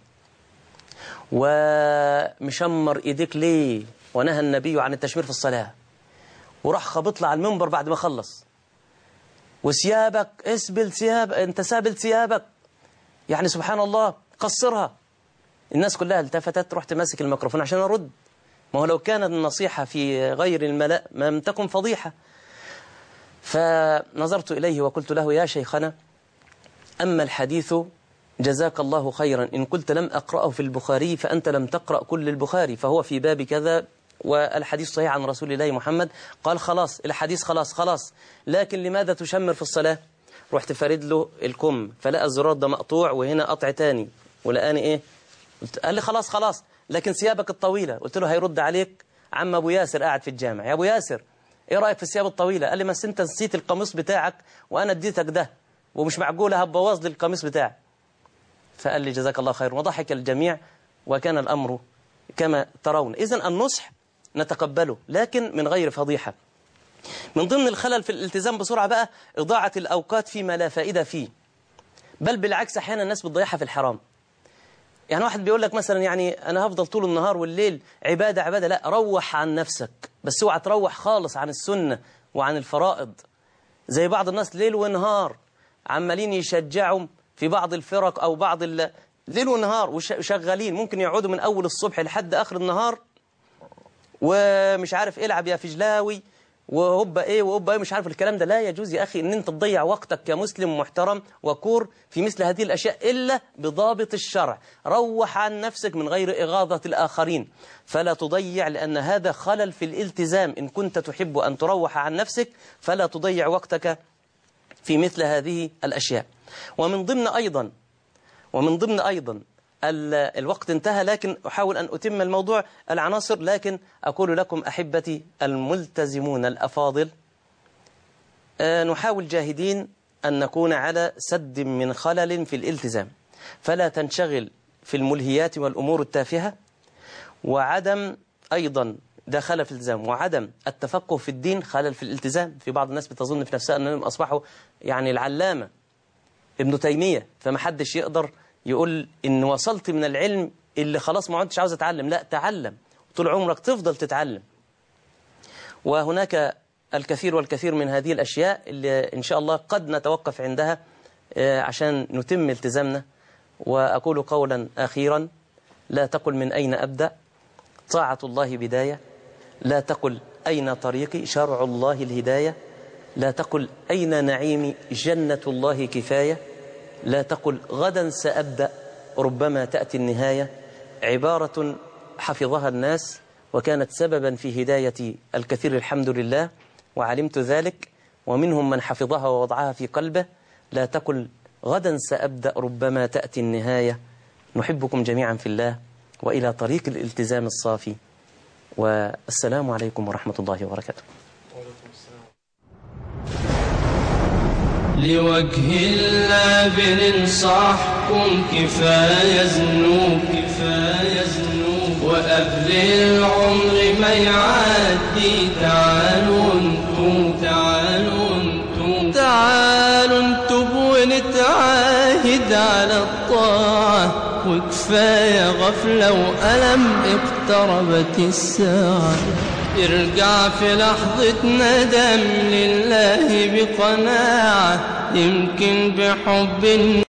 ومشمر إيديك ليه، ونهى النبي عن التشمير في الصلاة. وراح خبط لي على المنبر بعد ما خلص، وثيابك اسبل ثياب، انت سابل ثيابك، يعني سبحان الله قصرها. الناس كلها التفتت، رحت ماسك الميكروفون عشان أرد. ما هو لو كانت النصيحة في غير الملأ ما لم تكن فضيحة. فنظرت إليه وقلت له يا شيخنا، أما الحديث جزاك الله خيرا، إن قلت لم أقرأه في البخاري فأنت لم تقرأ كل البخاري، فهو في باب كذا والحديث صحيح عن رسول الله محمد. قال خلاص الحديث خلاص خلاص، لكن لماذا تشمر في الصلاة؟ رحت فرد له الكم، فلقى الزرار ده مقطوع وهنا قطع تاني، ولقاني إيه؟ قال لي خلاص خلاص، لكن ثيابك الطويلة. قلت له هيرد عليك عم أبو ياسر قاعد في الجامع، يا أبو ياسر إيه رأيك في الثياب الطويلة؟ قال لي ما أنت نسيت القميص بتاعك وأنا اديتك ده، ومش معقولة هتبوظ لي القميص بتاعك. فقال لي جزاك الله خير، وضحك الجميع، وكان الأمر كما ترون. إذن النصح نتقبله لكن من غير فضيحة. من ضمن الخلل في الالتزام بسرعة بقى إضاعة الأوقات فيما لا فائدة فيه، بل بالعكس أحيانا الناس بتضيعها في الحرام. يعني واحد بيقول لك مثلا يعني أنا هفضل طول النهار والليل عبادة عبادة، لا، روح عن نفسك، بس اوعى تروح خالص عن السنة وعن الفرائض. زي بعض الناس ليل ونهار عمالين يشجعوا في بعض الفرق أو بعض الليل ونهار وشغالين، ممكن يقعدوا من أول الصبح لحد آخر النهار ومش عارف العب يا فجلاوي وهوبا ايه وهوبا ايه، مش عارف الكلام ده. لا يجوز يا أخي ان انت تضيع وقتك كمسلم محترم وكور في مثل هذه الأشياء إلا بضابط الشرع. روح عن نفسك من غير إغاظة الآخرين، فلا تضيع، لأن هذا خلل في الالتزام. إن كنت تحب أن تروح عن نفسك فلا تضيع وقتك في مثل هذه الأشياء. ومن ضمن أيضا ومن ضمن أيضا الوقت انتهى، لكن أحاول أن أتم الموضوع العناصر. لكن أقول لكم أحبتي الملتزمون الأفاضل، نحاول جاهدين أن نكون على سد من خلل في الالتزام، فلا تنشغل في الملهيات والأمور التافهة، وعدم أيضا ده خلل في الالتزام، وعدم التفقه في الدين خلل في الالتزام. في بعض الناس بتظن في نفسها أنهم أصبحوا يعني العلامة ابن تيمية، فما حدش يقدر يقول إن وصلت من العلم اللي خلاص ما عدتش عاوز أتعلم. لا، تعلم طول عمرك، تفضل تتعلم. وهناك الكثير والكثير من هذه الأشياء اللي إن شاء الله قد نتوقف عندها عشان نتم التزامنا. وأقول قولا أخيرا، لا تقل من أين أبدأ، طاعة الله بداية، لا تقل أين طريقي شرع الله الهداية، لا تقل أين نعيمي جنة الله كفاية، لا تقل غدا سأبدأ ربما تأتي النهاية. عبارة حفظها الناس وكانت سببا في هداية الكثير الحمد لله، وعلمت ذلك، ومنهم من حفظها ووضعها في قلبه. لا تقل غدا سأبدأ ربما تأتي النهاية. نحبكم جميعا في الله، وإلى طريق الالتزام الصافي، والسلام عليكم ورحمة الله وبركاته.
لوجه الله بننصحكم كفاية ذنوب كفاية ذنوب، وقبل العمر ما يعدي تعالوا انتم تعالوا انتم تعالوا نتوب ونتعاهد على الطاعة، وكفاية غفلة وألم اقتربت الساعة. ارجع في لحظة ندم لله بقناعة، يمكن بحب